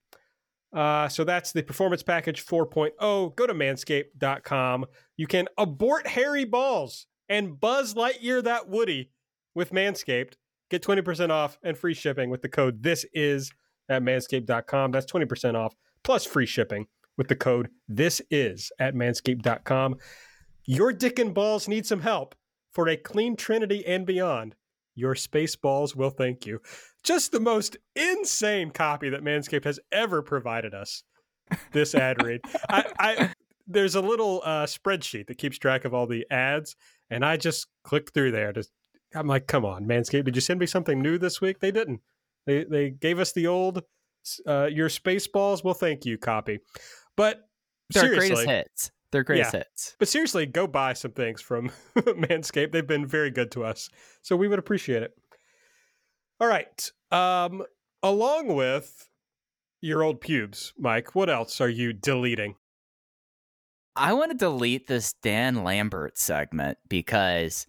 So that's the Performance Package 4.0. Go to manscaped.com. You can abort hairy balls and Buzz Lightyear that Woody with Manscaped. Get 20% off and free shipping with the code THISIS at manscaped.com. That's 20% off plus free shipping with the code THISIS at manscaped.com. Your dick and balls need some help. For a clean trinity and beyond, your space balls will thank you. Just the most insane copy that Manscaped has ever provided us. This ad read. There's a little spreadsheet that keeps track of all the ads, and I just clicked through there. I'm like, come on, Manscaped, did you send me something new this week? They didn't. They gave us the old your space balls will thank you copy. But they're seriously, greatest hits. They're greatest hits. But seriously, go buy some things from Manscaped. They've been very good to us, so we would appreciate it. All right. Along with your old pubes, Mike, what else are you deleting? I want to delete this Dan Lambert segment because,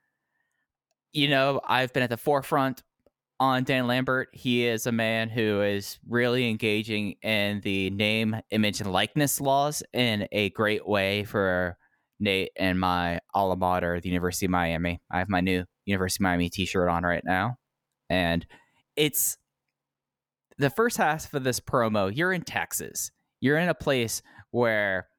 I've been at the forefront on Dan Lambert. He is a man who is really engaging in the name, image, and likeness laws in a great way for Nate and my alma mater, the University of Miami. I have my new University of Miami t-shirt on right now. And it's the first half of this promo. You're in Texas. You're in a place where,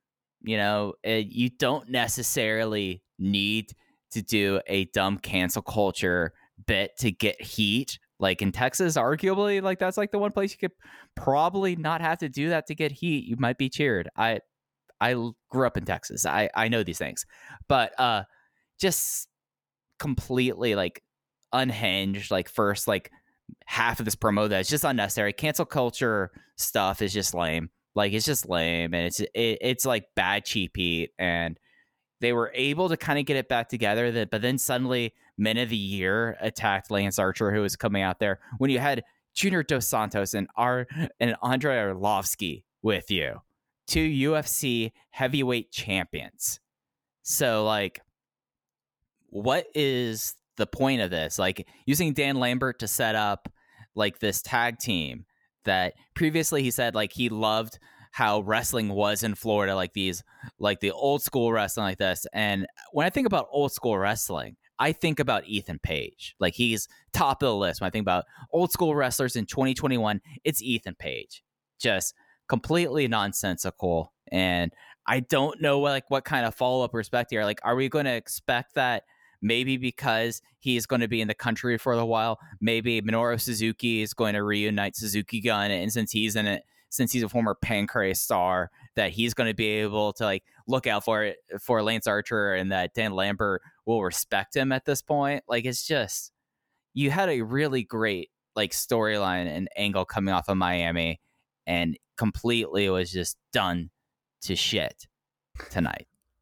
you don't necessarily need to do a dumb cancel culture bit to get heat. Like in Texas, arguably, like that's like the one place you could probably not have to do that to get heat. You might be cheered. I grew up in Texas. I know these things, but just completely like unhinged. Like first, like half of this promo that's just unnecessary. Cancel culture stuff is just lame. Like it's just lame, and it's like bad cheap heat. And they were able to kind of get it back together. But then suddenly, Men of the Year attacked Lance Archer, who was coming out there when you had Junior Dos Santos and Andrei Arlovsky with you, 2 UFC heavyweight champions. So, like, what is the point of this? Like, using Dan Lambert to set up like this tag team that previously he said like he loved how wrestling was in Florida, like these, like the old school wrestling like this. And when I think about old school wrestling, I think about Ethan Page. Like he's top of the list. When I think about old school wrestlers in 2021, it's Ethan Page. Just completely nonsensical. And I don't know what kind of follow-up respect here. Like, are we going to expect that maybe because he's going to be in the country for a while, maybe Minoru Suzuki is going to reunite Suzuki Gun, and since he's in it, since he's a former Pancrase star, that he's going to be able to like look out for Lance Archer, and that Dan Lambert will respect him at this point. Like, it's just, you had a really great like storyline and angle coming off of Miami, and completely was just done to shit tonight.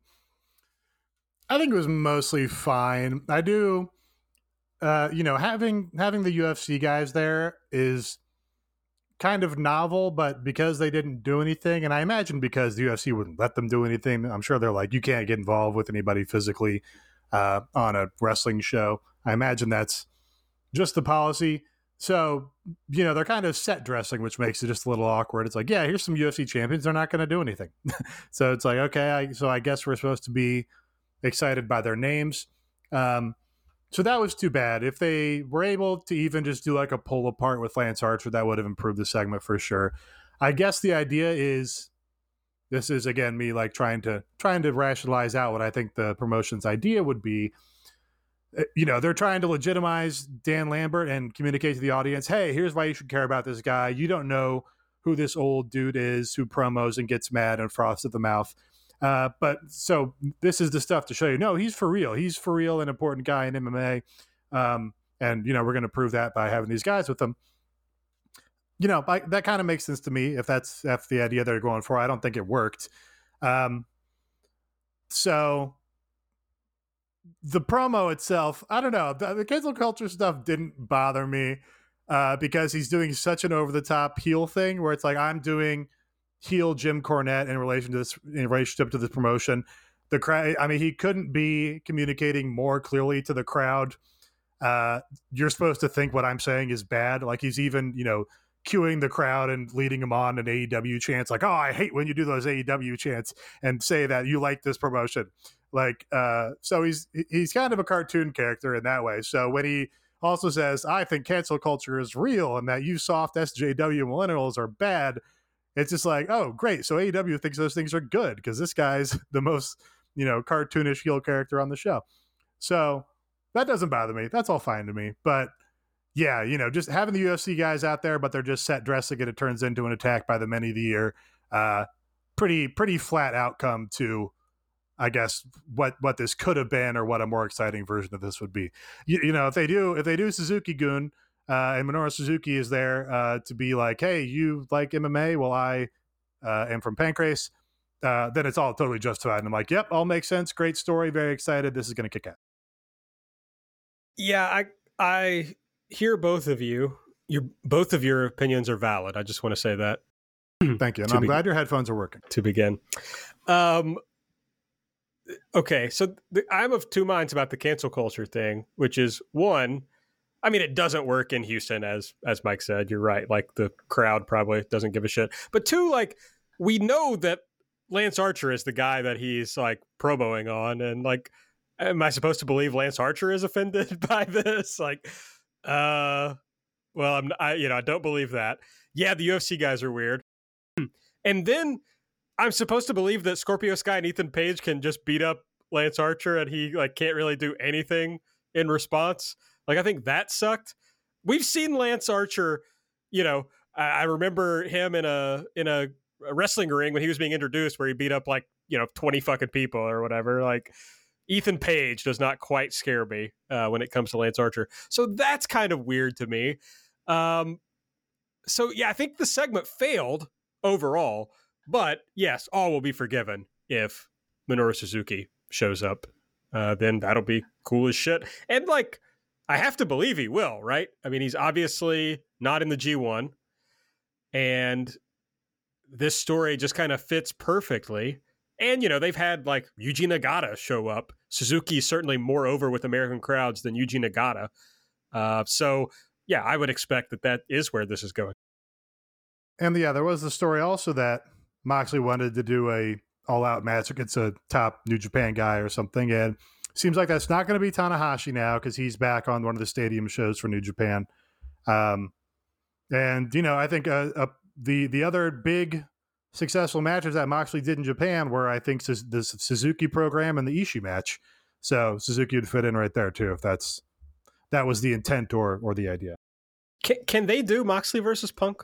I think it was mostly fine. I do, having the UFC guys there is kind of novel, but because they didn't do anything, and I imagine because the UFC wouldn't let them do anything, I'm sure they're like, you can't get involved with anybody physically on a wrestling show. I imagine that's just the policy. So, they're kind of set dressing, which makes it just a little awkward. It's like, yeah, here's some UFC champions. They're not going to do anything. So it's like, okay, so I guess we're supposed to be excited by their names. So that was too bad. If they were able to even just do like a pull apart with Lance Archer, that would have improved the segment for sure. I guess the idea is, this is again me like trying to rationalize out what I think the promotion's idea would be. They're trying to legitimize Dan Lambert and communicate to the audience, hey, here's why you should care about this guy. You don't know who this old dude is who promos and gets mad and froths at the mouth. But so this is the stuff to show you, no, he's for real. He's for real, an important guy in MMA. And, we're going to prove that by having these guys with them. That kind of makes sense to me if that's the idea they're going for. I don't think it worked. So the promo itself, I don't know. The cancel culture stuff didn't bother me because he's doing such an over-the-top heel thing where it's like, I'm doing heel Jim Cornette in relationship to this promotion. The crowd, I mean, he couldn't be communicating more clearly to the crowd. You're supposed to think what I'm saying is bad. Like he's even, cueing the crowd and leading them on an AEW chants, like, oh, I hate when you do those AEW chants and say that you like this promotion. Like, so he's kind of a cartoon character in that way. So when he also says, I think cancel culture is real and that you soft SJW millennials are bad, it's just like, oh, great. So AEW thinks those things are good because this guy's the most, cartoonish heel character on the show. So that doesn't bother me. That's all fine to me. But yeah, just having the UFC guys out there, but they're just set dressing and it turns into an attack by the Men of the Year. Pretty flat outcome to, I guess, what this could have been or what a more exciting version of this would be. If they do Suzuki Gun, and Minoru Suzuki is there to be like, hey, you like MMA? Well, I am from Pancrase. then it's all totally justified. And I'm like, yep, all makes sense. Great story. Very excited. This is going to kick ass. Yeah, I hear both of you. Both of your opinions are valid. I just want to say that. Thank you. And I'm glad your headphones are working. To begin. Okay, so I'm of two minds about the cancel culture thing, which is one, I mean, it doesn't work in Houston, as Mike said. You're right. Like, the crowd probably doesn't give a shit. But two, like, we know that Lance Archer is the guy that he's, like, promoing on. And, like, am I supposed to believe Lance Archer is offended by this? Like, well, I don't believe that. Yeah, the UFC guys are weird. And then I'm supposed to believe that Scorpio Sky and Ethan Page can just beat up Lance Archer and he like can't really do anything in response. Like, I think that sucked. We've seen Lance Archer, I remember him in a wrestling ring when he was being introduced where he beat up 20 fucking people or whatever. Like, Ethan Page does not quite scare me when it comes to Lance Archer. So that's kind of weird to me. So yeah, I think the segment failed overall, but yes, all will be forgiven if Minoru Suzuki shows up. Then that'll be cool as shit. And like, I have to believe he will, right? I mean, he's obviously not in the G1, and this story just kind of fits perfectly. And, they've had like Yuji Nagata show up. Suzuki is certainly more over with American crowds than Yuji Nagata. So yeah, I would expect that is where this is going. And yeah, there was the story also that Moxley wanted to do a all-out match against a top New Japan guy or something, and seems like that's not going to be Tanahashi now because he's back on one of the stadium shows for New Japan. And I think the other big successful matches that Moxley did in Japan were, I think, the Suzuki program and the Ishii match. So Suzuki would fit in right there too if that was the intent or the idea. Can they do Moxley versus Punk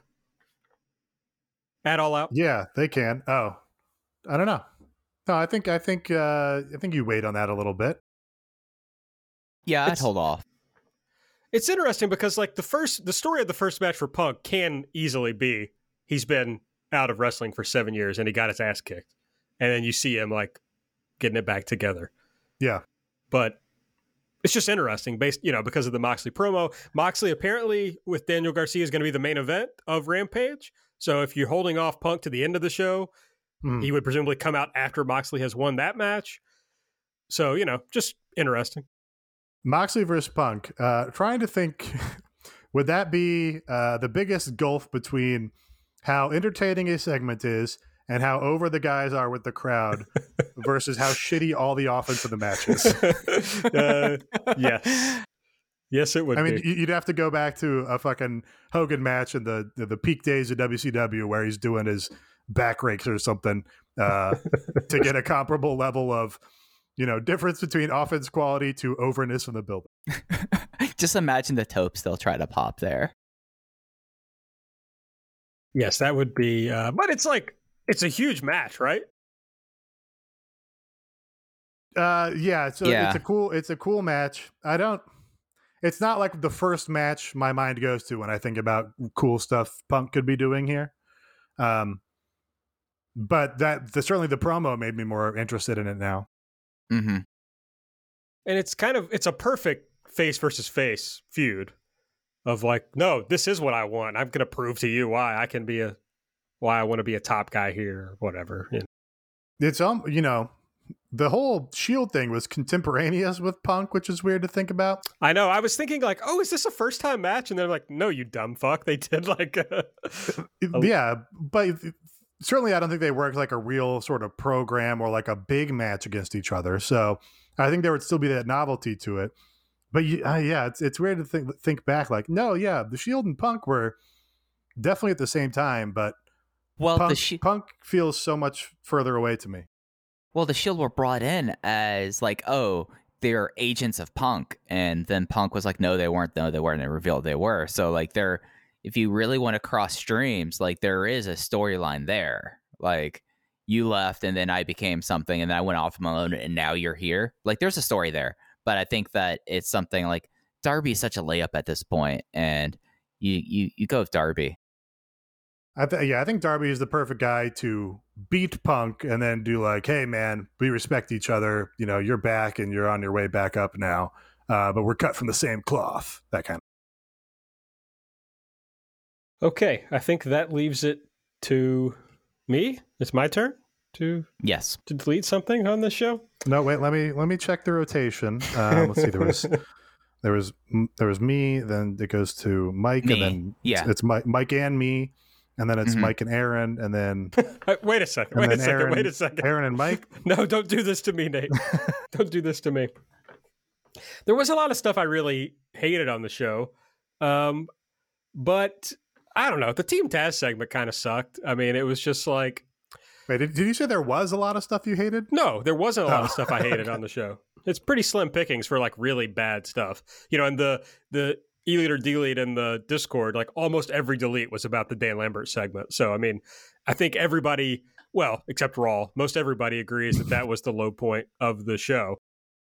at All Out? Yeah, they can. Oh, I don't know. No, I think you wait on that a little bit. Yeah, I'd hold off. It's interesting because like the story of the first match for Punk can easily be he's been out of wrestling for 7 years and he got his ass kicked, and then you see him like getting it back together. Yeah, but it's just interesting because of the Moxley promo. Moxley apparently with Daniel Garcia is going to be the main event of Rampage. So if you're holding off Punk to the end of the show, he would presumably come out after Moxley has won that match. So, just interesting. Moxley versus Punk. Trying to think, would that be the biggest gulf between how entertaining a segment is and how over the guys are with the crowd versus how shitty all the offense of the match is? Yes. Yes, it would. I mean, you'd have to go back to a fucking Hogan match in the peak days of WCW where he's doing his back rakes or something to get a comparable level of, difference between offense quality to overness in the building. Just imagine the topes they'll try to pop there. Yes, that would be. But it's a huge match, right? Yeah. So it's a cool match. It's not like the first match my mind goes to when I think about cool stuff Punk could be doing here. But certainly the promo made me more interested in it now. Mm-hmm. And it's a perfect face versus face feud of like, no, this is what I want. I'm going to prove to you why I want to be a top guy here or whatever. It's, the whole Shield thing was contemporaneous with Punk, which is weird to think about. I know. I was thinking like, oh, is this a first time match? And they're like, no, you dumb fuck. They did like yeah, but certainly I don't think they worked like a real sort of program or like a big match against each other. So I think there would still be that novelty to it. But it's weird to think back like, no, yeah, the Shield and Punk were definitely at the same time, but Punk feels so much further away to me. Well, the Shield were brought in as like, oh, they're agents of Punk, and then Punk was like, no, they weren't. No, they weren't. And revealed they were. So like, if you really want to cross streams, like there is a storyline there. Like you left, and then I became something, and then I went off my own, and now you're here. Like there's a story there. But I think that it's something like Darby's such a layup at this point, and you go with Darby. I think Darby is the perfect guy to beat Punk and then do like, hey man, we respect each other. You know, you're back and you're on your way back up now. But we're cut from the same cloth. That kind of. Okay, I think that leaves it to me. It's my turn to delete something on this show. No, wait. Let me check the rotation. Let's see. There was me. Then it goes to Mike, and then it's Mike and me, and then it's Mike and Aaron, and then wait a second. Wait a second. Aaron and Mike. No, don't do this to me, Nate. Don't do this to me. There was a lot of stuff I really hated on the show, but I don't know. The Team Taz segment kind of sucked. I mean, it was just like. Wait, did you say there was a lot of stuff you hated? No, there wasn't a lot of stuff I hated on the show. It's pretty slim pickings for like really bad stuff. You know, and the E-Lead or D-Lead in the Discord, like almost every delete was about the Dan Lambert segment. So, I mean, I think everybody, well, except Raw, most everybody agrees that was the low point of the show.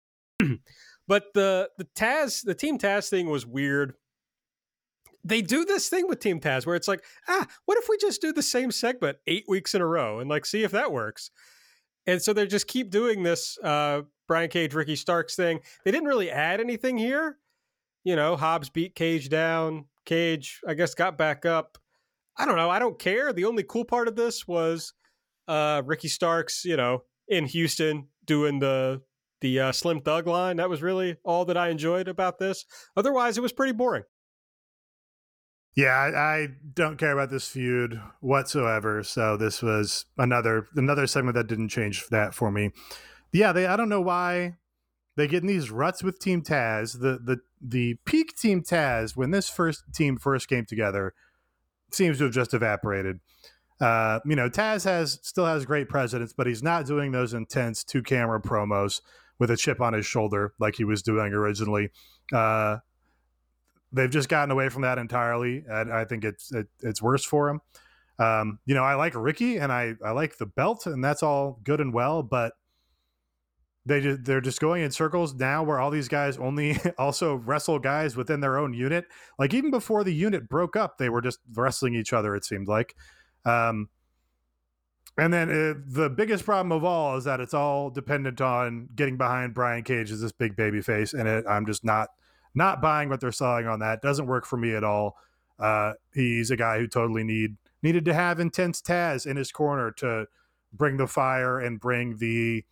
But the Team Taz thing was weird. They do this thing with Team Taz where it's like, what if we just do the same segment 8 weeks in a row and like see if that works? And so they just keep doing this Brian Cage, Ricky Starks thing. They didn't really add anything here. You know, Hobbs beat Cage down. Cage, I guess, got back up. I don't know. I don't care. The only cool part of this was Ricky Starks, you know, in Houston doing the Slim Thug line. That was really all that I enjoyed about this. Otherwise, it was pretty boring. Yeah, I don't care about this feud whatsoever. So this was another segment that didn't change that for me. Yeah, I don't know why they get in these ruts with Team Taz. The peak Team Taz, when this team first came together, seems to have just evaporated. You know, Taz still has great presence, but he's not doing those intense 2-camera promos with a chip on his shoulder like he was doing originally. They've just gotten away from that entirely, and I think it's worse for him. You know, I like Ricky, and I like the belt, and that's all good and well, but they're just going in circles now where all these guys only also wrestle guys within their own unit. Like even before the unit broke up, they were just wrestling each other, it seemed like. And then the biggest problem of all is that it's all dependent on getting behind Brian Cage as this big baby face, and I'm just not buying what they're selling on that. Doesn't work for me at all. He's a guy who totally needed to have intense Taz in his corner to bring the fire and bring the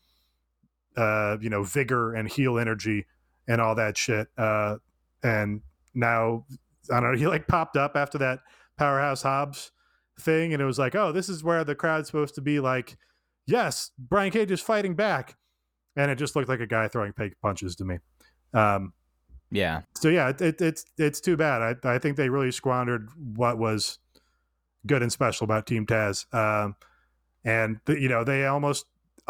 you know, vigor and heel energy and all that shit. And now, I don't know, he like popped up after that Powerhouse Hobbs thing, and it was like, oh, this is where the crowd's supposed to be like, yes, Brian Cage is fighting back. And it just looked like a guy throwing fake punches to me. Yeah. So yeah, it's too bad. I think they really squandered what was good and special about Team Taz. And you know, they almost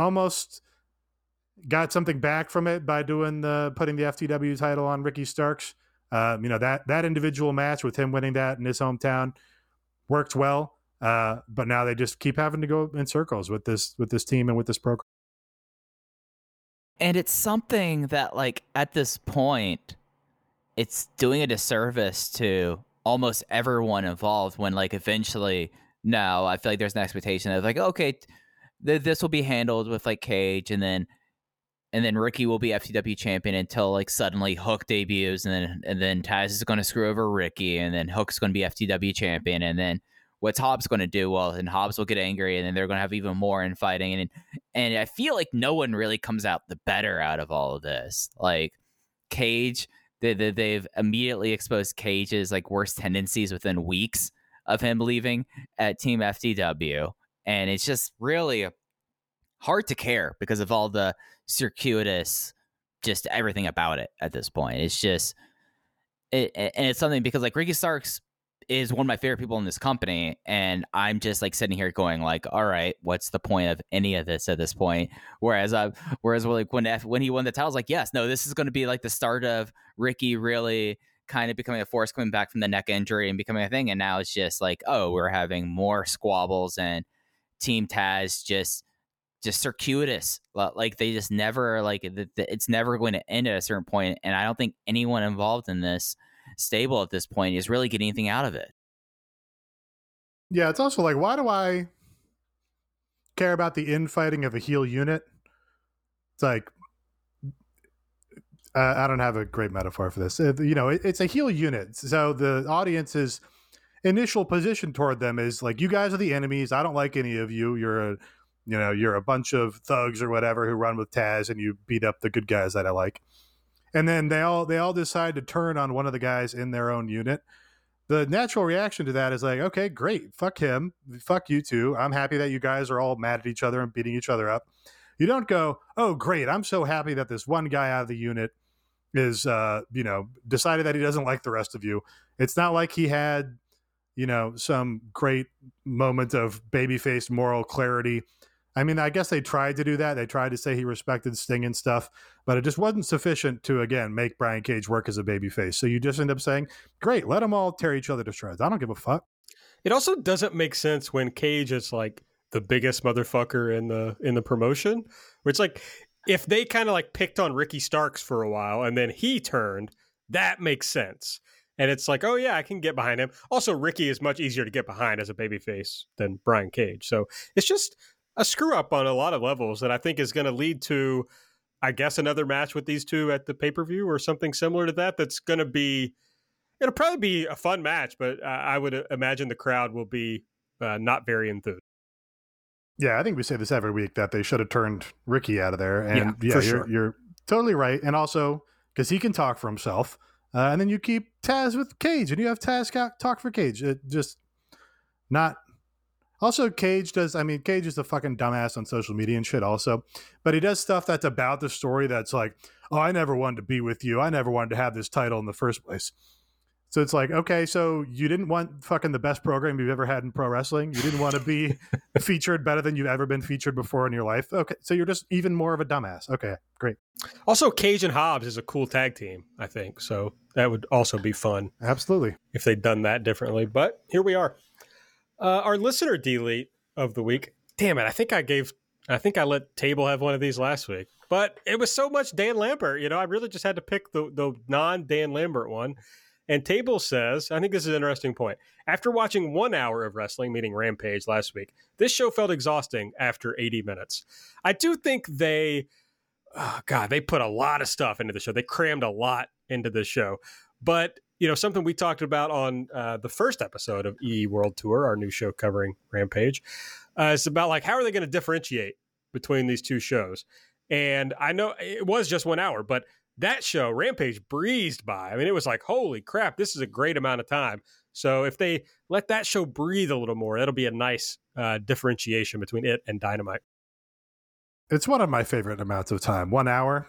got something back from it by putting the FTW title on Ricky Starks. You know, that individual match with him winning that in his hometown worked well. But now they just keep having to go in circles with this team and with this program. And it's something that, like, at this point, it's doing a disservice to almost everyone involved when, like, eventually, no, I feel like there's an expectation of, like, okay, this will be handled with, like, Cage, and then Ricky will be FTW champion until, like, suddenly Hook debuts, and then Taz is going to screw over Ricky, and then Hook's going to be FTW champion, and then what's Hobbs going to do? Well, and Hobbs will get angry, and then they're going to have even more infighting, and I feel like no one really comes out the better out of all of this. Like, Cage, they've immediately exposed Cage's, like, worst tendencies within weeks of him leaving at Team FTW, and it's just really hard to care because of all the circuitous, just everything about it at this point. It's just, and it's something because, like, Ricky Starks is one of my favorite people in this company, and I'm just, like, sitting here going, like, all right, what's the point of any of this at this point? Whereas like when he won the title, I was like, yes, no, this is going to be like the start of Ricky really kind of becoming a force, coming back from the neck injury and becoming a thing. And now it's just like, oh, we're having more squabbles, and Team Taz just circuitous. Like, they just never, like, it's never going to end at a certain point, and I don't think anyone involved in this stable at this point is really getting anything out of it. Yeah, it's also like, why do I care about the infighting of a heel unit? It's like, I don't have a great metaphor for this. It's a heel unit. So the audience's initial position toward them is like, you guys are the enemies. I don't like any of you. You're a bunch of thugs or whatever who run with Taz, and you beat up the good guys that I like. And then they all decide to turn on one of the guys in their own unit. The natural reaction to that is like, okay, great. Fuck him. Fuck you too. I'm happy that you guys are all mad at each other and beating each other up. You don't go, oh, great. I'm so happy that this one guy out of the unit is, decided that he doesn't like the rest of you. It's not like he had, some great moment of babyface moral clarity. I mean, I guess they tried to do that. They tried to say he respected Sting and stuff, but it just wasn't sufficient to, again, make Brian Cage work as a babyface. So you just end up saying, great, let them all tear each other to shreds. I don't give a fuck. It also doesn't make sense when Cage is like the biggest motherfucker in the promotion, where it's like, if they kind of like picked on Ricky Starks for a while and then he turned, that makes sense. And it's like, oh yeah, I can get behind him. Also, Ricky is much easier to get behind as a babyface than Brian Cage. So it's just a screw up on a lot of levels that I think is going to lead to, I guess, another match with these two at the pay-per-view or something similar to that. That's going to be, it'll probably be a fun match, but I would imagine the crowd will be not very enthused. Yeah, I think we say this every week that they should have turned Ricky out of there. And yeah, sure. You're totally right. And also, because he can talk for himself. And then you keep Taz with Cage, and you have Taz talk for Cage. It just not. Also, Cage is a fucking dumbass on social media and shit also. But he does stuff that's about the story that's like, oh, I never wanted to be with you. I never wanted to have this title in the first place. So it's like, okay, so you didn't want fucking the best program you've ever had in pro wrestling. You didn't want to be featured better than you've ever been featured before in your life. Okay, so you're just even more of a dumbass. Okay, great. Also, Cage and Hobbs is a cool tag team, I think. So that would also be fun. Absolutely. If they'd done that differently. But here we are. Our listener delete of the week. Damn it, I think I let Table have one of these last week. But it was so much Dan Lambert. I really just had to pick the non-Dan Lambert one. And Table says, I think this is an interesting point. After watching 1 hour of wrestling, meaning Rampage last week, this show felt exhausting after 80 minutes. I do think they put a lot of stuff into the show. They crammed a lot into the show. But, something we talked about on the first episode of EE World Tour, our new show covering Rampage, is about like, how are they going to differentiate between these two shows? And I know it was just 1 hour, but that show, Rampage, breezed by. I mean, it was like, holy crap, this is a great amount of time. So if they let that show breathe a little more, that'll be a nice differentiation between it and Dynamite. It's one of my favorite amounts of time. 1 hour.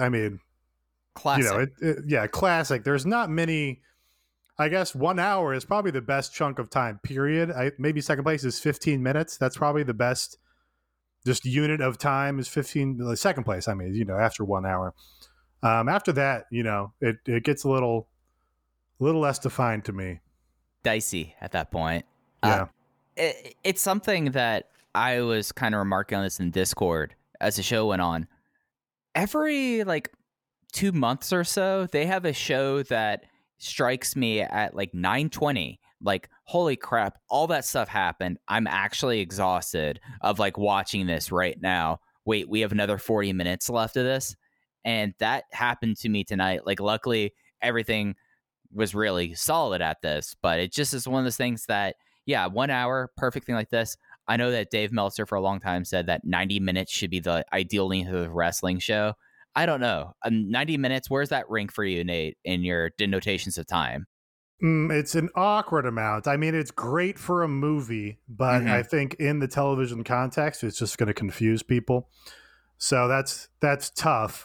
Classic. Classic. There's not many. I guess 1 hour is probably the best chunk of time, period. Maybe second place is 15 minutes. That's probably the best just unit of time is 15. Second place, after 1 hour. After that, it gets a little less defined to me. Dicey at that point. Yeah. It's something that I was kind of remarking on this in Discord as the show went on. Every 2 months or so, they have a show that strikes me at 9:20. Like, holy crap, all that stuff happened. I'm actually exhausted of watching this right now. Wait, we have another 40 minutes left of this. And that happened to me tonight. Luckily, everything was really solid at this, but it just is one of those things that, 1 hour, perfect thing like this. I know that Dave Meltzer for a long time said that 90 minutes should be the ideal length of a wrestling show. I don't know. 90 minutes, where's that rank for you, Nate, in your denotations of time? It's an awkward amount. I mean, it's great for a movie, but I think in the television context, it's just going to confuse people. So that's tough.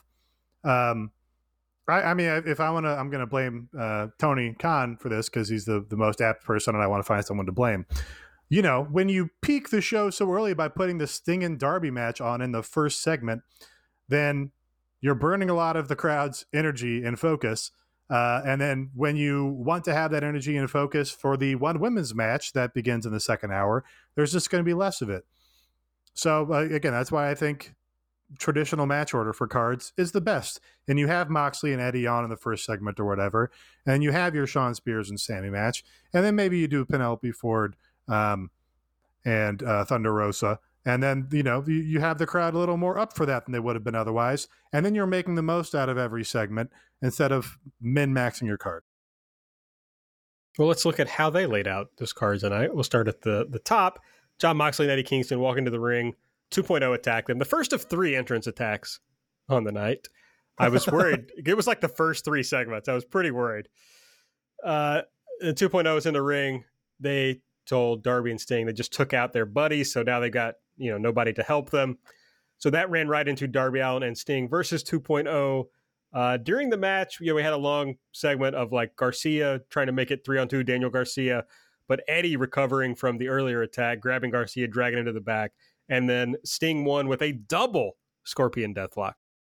If I want to, I'm going to blame Tony Khan for this because he's the most apt person, and I want to find someone to blame. When you peak the show so early by putting the Sting and Darby match on in the first segment, then you're burning a lot of the crowd's energy and focus. And then when you want to have that energy and focus for the one women's match that begins in the second hour, there's just going to be less of it. So again, that's why I think traditional match order for cards is the best. And you have Moxley and Eddie on in the first segment or whatever, and you have your Shawn Spears and Sammy match, and then maybe you do Penelope Ford and Thunder Rosa. And then, you have the crowd a little more up for that than they would have been otherwise. And then you're making the most out of every segment instead of min-maxing your card. Well, let's look at how they laid out this card tonight. We'll start at the top. Jon Moxley and Eddie Kingston walk into the ring. 2.0 attack them. The first of 3 entrance attacks on the night. I was worried. It was like the first 3 segments. I was pretty worried. The 2.0 is in the ring. They told Darby and Sting they just took out their buddies, so now they got nobody to help them. So that ran right into Darby Allin and Sting versus 2.0. During the match, we had a long segment of like Garcia trying to make it 3-on-2, Daniel Garcia, but Eddie recovering from the earlier attack, grabbing Garcia, dragging into the back, and then Sting won with a double Scorpion Deathlock.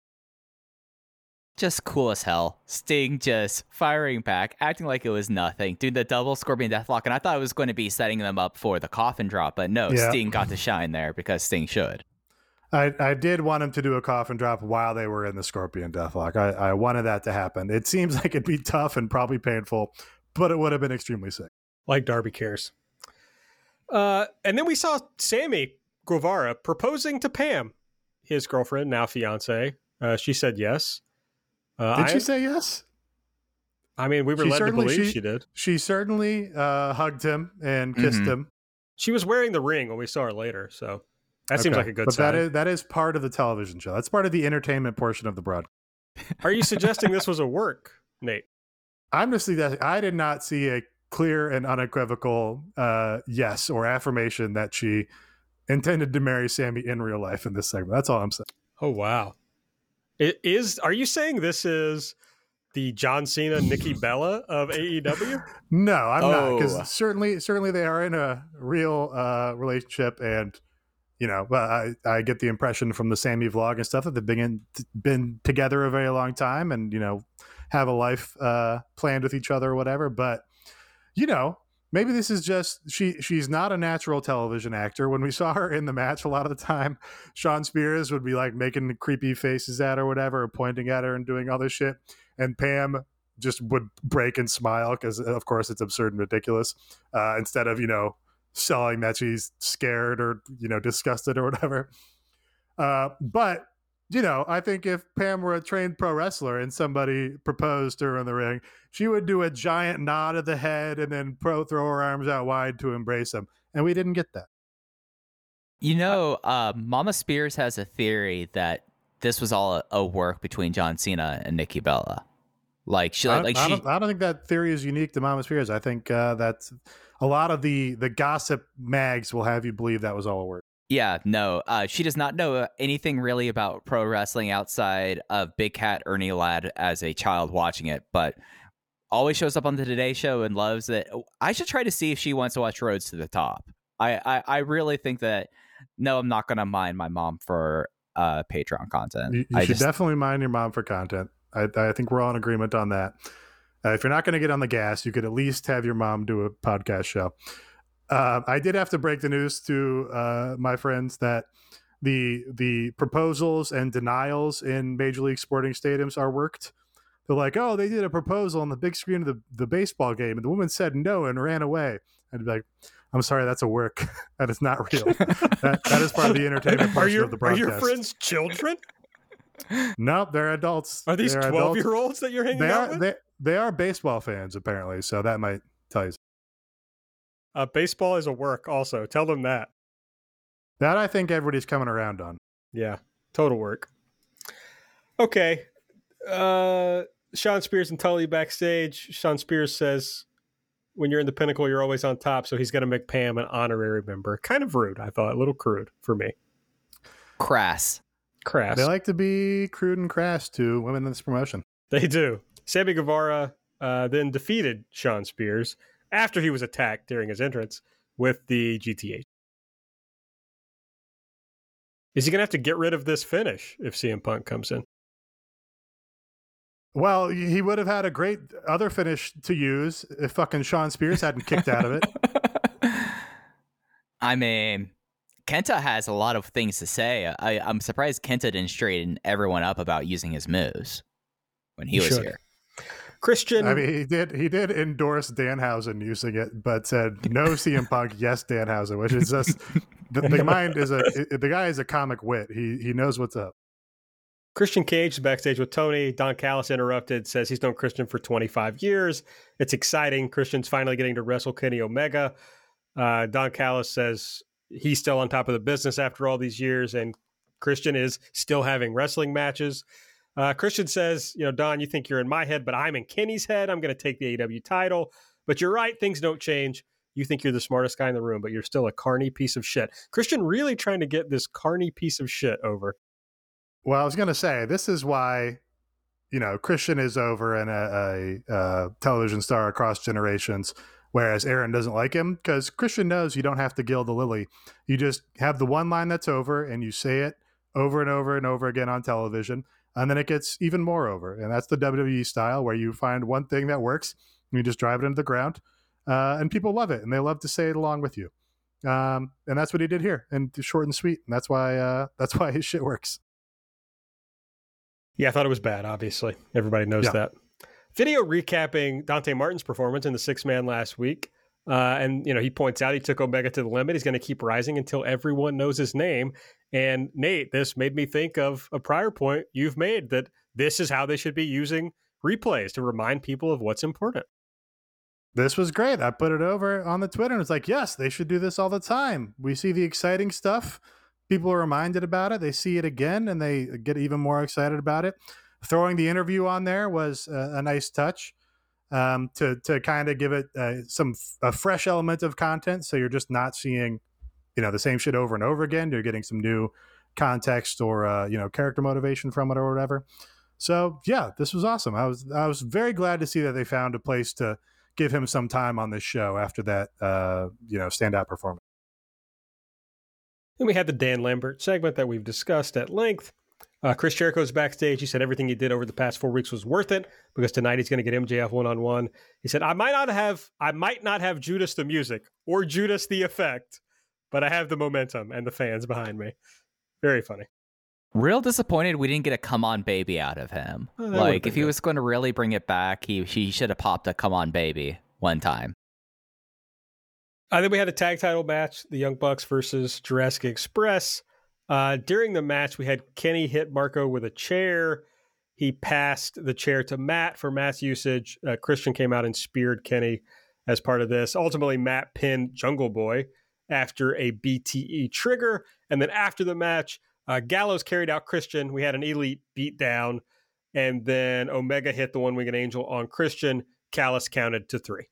Just cool as hell. Sting just firing back, acting like it was nothing, doing the double Scorpion Deathlock, and I thought it was going to be setting them up for the coffin drop, but no, yeah. Sting got to shine there because Sting should. I did want him to do a coffin drop while they were in the Scorpion Deathlock. I wanted that to happen. It seems like it'd be tough and probably painful, but it would have been extremely sick. Like Darby cares. And then we saw Sammy Guevara proposing to Pam, his girlfriend, now fiance. She said yes. Did she say yes? I mean, we were led to believe she did. She certainly hugged him and kissed him. She was wearing the ring when we saw her later, so that seems like a good sign. But that is part of the television show. That's part of the entertainment portion of the broadcast. Are you suggesting this was a work, Nate? I'm just suggesting I did not see a clear and unequivocal yes or affirmation that she intended to marry Sammy in real life in this segment. That's all I'm saying. Oh, wow. Are you saying this is the John Cena, Nikki Bella of AEW? No, I'm not, because certainly they are in a real relationship, and I get the impression from the Sammy vlog and stuff that they've been together a very long time, and have a life planned with each other or whatever. But maybe this is just she's not a natural television actor. When we saw her in the match, a lot of the time, Sean Spears would be like making creepy faces at her or whatever, or pointing at her and doing all this shit. And Pam just would break and smile because, of course, it's absurd and ridiculous. Instead of, selling that she's scared or, disgusted or whatever. But I think if Pam were a trained pro wrestler and somebody proposed to her in the ring, she would do a giant nod of the head and then throw her arms out wide to embrace him. And we didn't get that. Mama Spears has a theory that this was all a work between John Cena and Nikki Bella. I don't think that theory is unique to Mama Spears. I think that's a lot of the gossip mags will have you believe that was all a work. Yeah, no, she does not know anything really about pro wrestling outside of Big Cat Ernie Ladd as a child watching it, but always shows up on the Today Show and loves it. I should try to see if she wants to watch Roads to the Top. I really think that, no, I'm not going to mind my mom for Patreon content. You should definitely mind your mom for content. I think we're all in agreement on that. If you're not going to get on the gas, you could at least have your mom do a podcast show. I did have to break the news to my friends that the proposals and denials in Major League Sporting stadiums are worked. They're like, oh, they did a proposal on the big screen of the baseball game, and the woman said no and ran away. I'd be like, I'm sorry, that's a work. That is not real. that is part of the entertainment portion of the broadcast. Are your friends children? No, they're adults. Are these 12-year-olds that you're hanging out with? They are baseball fans, apparently, so that might tell you. Baseball is a work also. Tell them that. That I think everybody's coming around on. Yeah, total work. Okay. Sean Spears and Tully backstage. Sean Spears says, when you're in the Pinnacle, you're always on top, so he's going to make Pam an honorary member. Kind of rude, I thought. A little crude for me. Crass. They like to be crude and crass to women in this promotion. They do. Sammy Guevara then defeated Sean Spears after he was attacked during his entrance with the GTH. Is he going to have to get rid of this finish if CM Punk comes in? Well, he would have had a great other finish to use if fucking Sean Spears hadn't kicked out of it. I mean, Kenta has a lot of things to say. I'm surprised Kenta didn't straighten everyone up about using his moves when he was here. Christian. I mean, he did endorse Danhausen using it, but said no CM Punk, yes Danhausen, which is just the guy is a comic wit. He knows what's up. Christian Cage is backstage with Tony. Don Callis interrupted, says he's known Christian for 25 years. It's exciting. Christian's finally getting to wrestle Kenny Omega. Don Callis says he's still on top of the business after all these years, and Christian is still having wrestling matches. Christian says, Don, you think you're in my head, but I'm in Kenny's head. I'm going to take the AEW title. But you're right. Things don't change. You think you're the smartest guy in the room, but you're still a carny piece of shit. Christian really trying to get this carny piece of shit over. Well, I was going to say, this is why, Christian is over and a television star across generations, whereas Aaron doesn't like him, because Christian knows you don't have to gild the lily. You just have the one line that's over, and you say it over and over and over again on television, and then it gets even more over. And that's the WWE style, where you find one thing that works, and you just drive it into the ground, and people love it, and they love to say it along with you. And that's what he did here, and short and sweet, and that's why his shit works. Yeah, I thought it was bad, obviously. Everybody knows that. Video recapping Dante Martin's performance in the 6-man last week. And he points out he took Omega to the limit. He's going to keep rising until everyone knows his name. And Nate, this made me think of a prior point you've made, that this is how they should be using replays to remind people of what's important. This was great. I put it over on the Twitter and it's like, yes, they should do this all the time. We see the exciting stuff. People are reminded about it. They see it again and they get even more excited about it. Throwing the interview on there was a nice touch to kind of give it a fresh element of content. So you're just not seeing, the same shit over and over again. You're getting some new context or, character motivation from it or whatever. So yeah, this was awesome. I was very glad to see that they found a place to give him some time on this show after that, standout performance. Then we had the Dan Lambert segment that we've discussed at length. Chris Jericho's backstage. He said everything he did over the past 4 weeks was worth it, because tonight he's going to get MJF one-on-one. He said, I might not have Judas the music or Judas the effect, but I have the momentum and the fans behind me. Very funny. Real disappointed we didn't get a "Come On Baby" out of him. Like, if he was going to really bring it back, he should have popped a "Come On Baby" one time. Then we had a tag title match, the Young Bucks versus Jurassic Express. During the match, we had Kenny hit Marco with a chair. He passed the chair to Matt for Matt's usage. Christian came out and speared Kenny as part of this. Ultimately, Matt pinned Jungle Boy after a BTE trigger. And then after the match, Gallows carried out Christian. We had an Elite beatdown. And then Omega hit the One-Winged Angel on Christian. Callis counted to 3.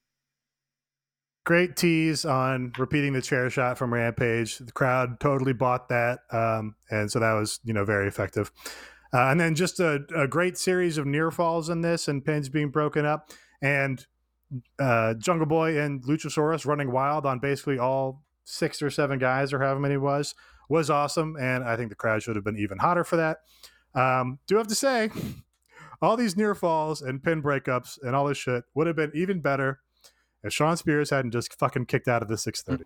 Great tease on repeating the chair shot from Rampage. The crowd totally bought that. And so that was, very effective. And then just a great series of near falls in this and pins being broken up. And Jungle Boy and Luchasaurus running wild on basically all 6 or 7 guys or however many it was awesome. And I think the crowd should have been even hotter for that. Do have to say, all these near falls and pin breakups and all this shit would have been even better if Sean Spears hadn't just fucking kicked out of the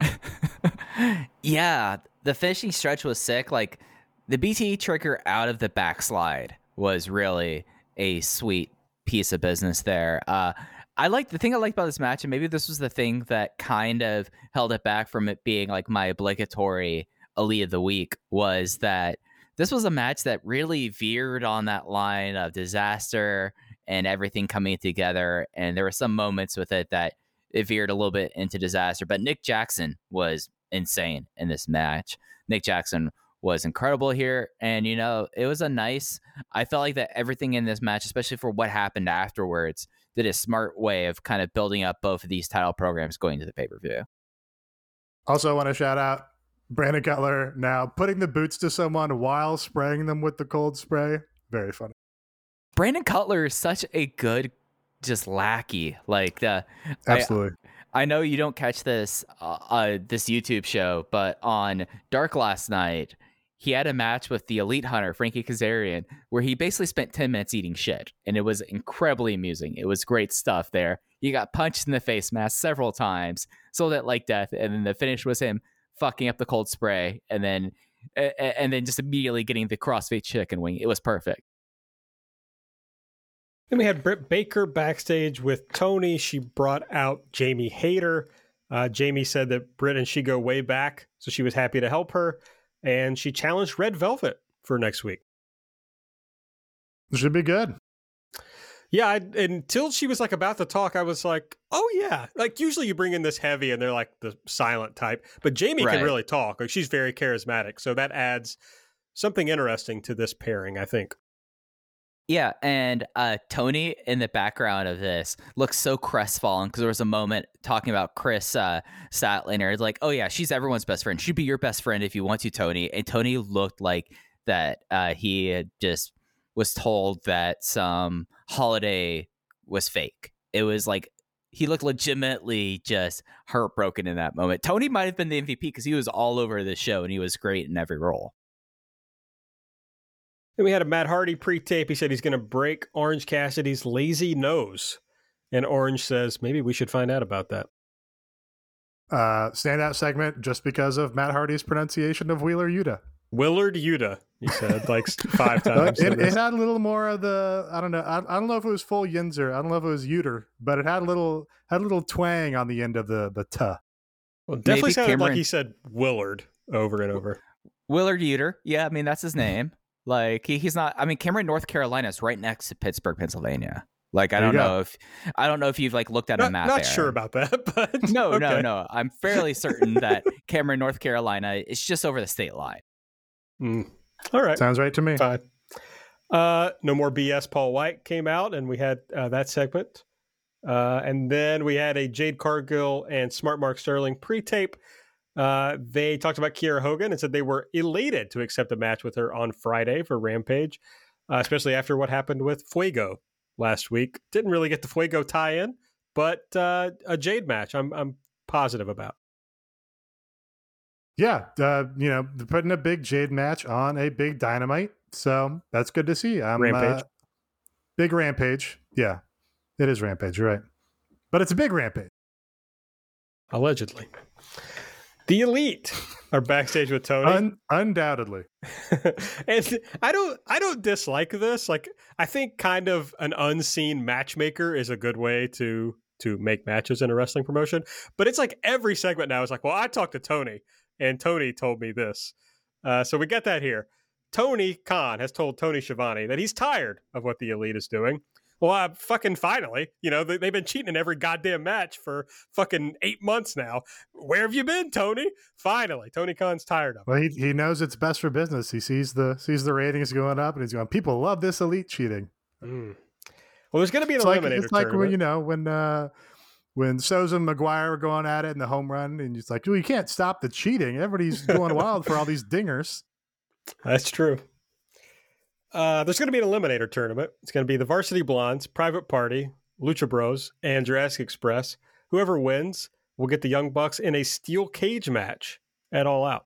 630. Yeah, the finishing stretch was sick. Like, the BTE trigger out of the backslide was really a sweet piece of business there. The thing I liked about this match, and maybe this was the thing that kind of held it back from it being like my obligatory Elite of the Week, was that this was a match that really veered on that line of disaster and everything coming together. And there were some moments with it that it veered a little bit into disaster, but Nick Jackson was insane in this match. Nick Jackson was incredible here. And, it was I felt like that everything in this match, especially for what happened afterwards, did a smart way of kind of building up both of these title programs going to the pay-per-view. Also, I want to shout out Brandon Cutler now putting the boots to someone while spraying them with the cold spray. Very funny. Brandon Cutler is such a good just lackey. Like, absolutely. I know you don't catch this this YouTube show, but on Dark last night, he had a match with the Elite Hunter, Frankie Kazarian, where he basically spent 10 minutes eating shit. And it was incredibly amusing. It was great stuff there. He got punched in the face mask several times, sold it like death. And then the finish was him fucking up the cold spray and then just immediately getting the CrossFit chicken wing. It was perfect. Then we had Britt Baker backstage with Tony. She brought out Jamie Hayter. Jamie said that Britt and she go way back, so she was happy to help her. And she challenged Red Velvet for next week. Should be good. Yeah, until she was like about to talk, I was like, oh yeah. Like usually you bring in this heavy and they're like the silent type. But Jamie can really talk. Like she's very charismatic. So that adds something interesting to this pairing, I think. Yeah, and Tony in the background of this looks so crestfallen because there was a moment talking about Chris Statlander. It's like, oh yeah, she's everyone's best friend. She'd be your best friend if you want to, Tony. And Tony looked like that he had just was told that some holiday was fake. It was like he looked legitimately just heartbroken in that moment. Tony might have been the MVP because he was all over the show and he was great in every role. Then we had a Matt Hardy pre-tape. He said he's going to break Orange Cassidy's lazy nose. And Orange says, maybe we should find out about that. Standout segment just because of Matt Hardy's pronunciation of Wheeler Yuta. Willard Yuta, he said, like 5 times. It had a little more of the, I don't know. I don't know if it was full Yinzer. I don't know if it was Uter, but it had a little twang on the end of the tuh. Well, definitely sounded like he said Willard over and over. Willard Uter. Yeah, I mean, that's his name. Like he's not. I mean, Cameron, North Carolina is right next to Pittsburgh, Pennsylvania. Like I don't know if you've like looked at a map. Not sure about that, but no, okay. no. I'm fairly certain that Cameron, North Carolina is just over the state line. All right, sounds right to me. Fine. No more BS. Paul White came out, and we had that segment, and then we had a Jade Cargill and Smart Mark Sterling pre-tape. They talked about Kiera Hogan and said they were elated to accept a match with her on Friday for Rampage, especially after what happened with Fuego last week. Didn't really get the Fuego tie-in, but a Jade match I'm positive about. Yeah, putting a big Jade match on a big Dynamite, so that's good to see. Rampage. Big Rampage. Yeah, it is Rampage, you're right. But it's a big Rampage. Allegedly. The Elite are backstage with Tony. Undoubtedly. And I don't dislike this. Like I think kind of an unseen matchmaker is a good way to make matches in a wrestling promotion. But it's like every segment now is like, well, I talked to Tony and Tony told me this. So we got that here. Tony Khan has told Tony Schiavone that he's tired of what the Elite is doing. Well, fucking finally, they've been cheating in every goddamn match for fucking 8 months now. Where have you been, Tony? Finally, Tony Khan's tired of it. Well, he knows it's best for business. He sees the ratings going up, and he's going, people love this Elite cheating. Well, there's going to be an eliminator. It's like when Souza and McGuire were going at it in the home run, and it's like, well, you can't stop the cheating. Everybody's going wild for all these dingers. That's true. There's going to be an eliminator tournament. It's going to be the Varsity Blondes, Private Party, Lucha Bros, and Jurassic Express. Whoever wins will get the Young Bucks in a steel cage match at All Out.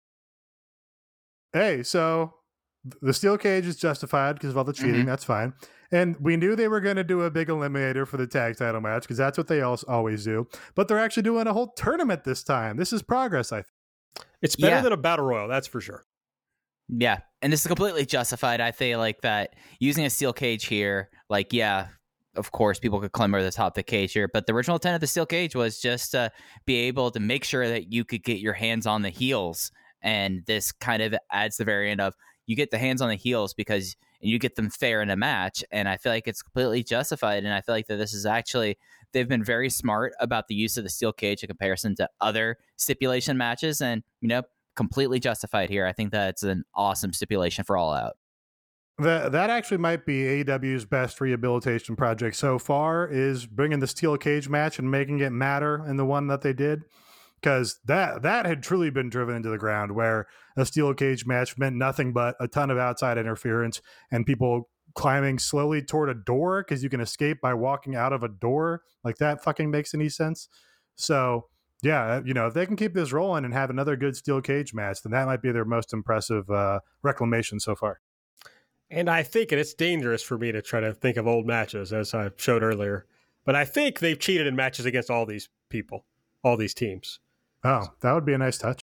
Hey, so the steel cage is justified because of all the cheating. Mm-hmm. That's fine. And we knew they were going to do a big eliminator for the tag title match because that's what they always do. But they're actually doing a whole tournament this time. This is progress, I think. It's better than a battle royal, that's for sure. Yeah, and this is completely justified. I feel like that using a steel cage here, like, yeah, of course, people could climb over the top of the cage here, but the original intent of the steel cage was just to be able to make sure that you could get your hands on the heels, and this kind of adds the variant of you get the hands on the heels because you get them fair in a match, and I feel like it's completely justified, and I feel like that this is actually, they've been very smart about the use of the steel cage in comparison to other stipulation matches, and, completely justified here. I think that's an awesome stipulation for All Out. That actually might be AEW's best rehabilitation project so far, is bringing the steel cage match and making it matter in the one that they did, because that had truly been driven into the ground, where a steel cage match meant nothing but a ton of outside interference and people climbing slowly toward a door because you can escape by walking out of a door. Like, that fucking makes any sense. So yeah, if they can keep this rolling and have another good steel cage match, then that might be their most impressive reclamation so far. And I think, and it's dangerous for me to try to think of old matches, as I showed earlier, but I think they've cheated in matches against all these people, all these teams. Oh, that would be a nice touch.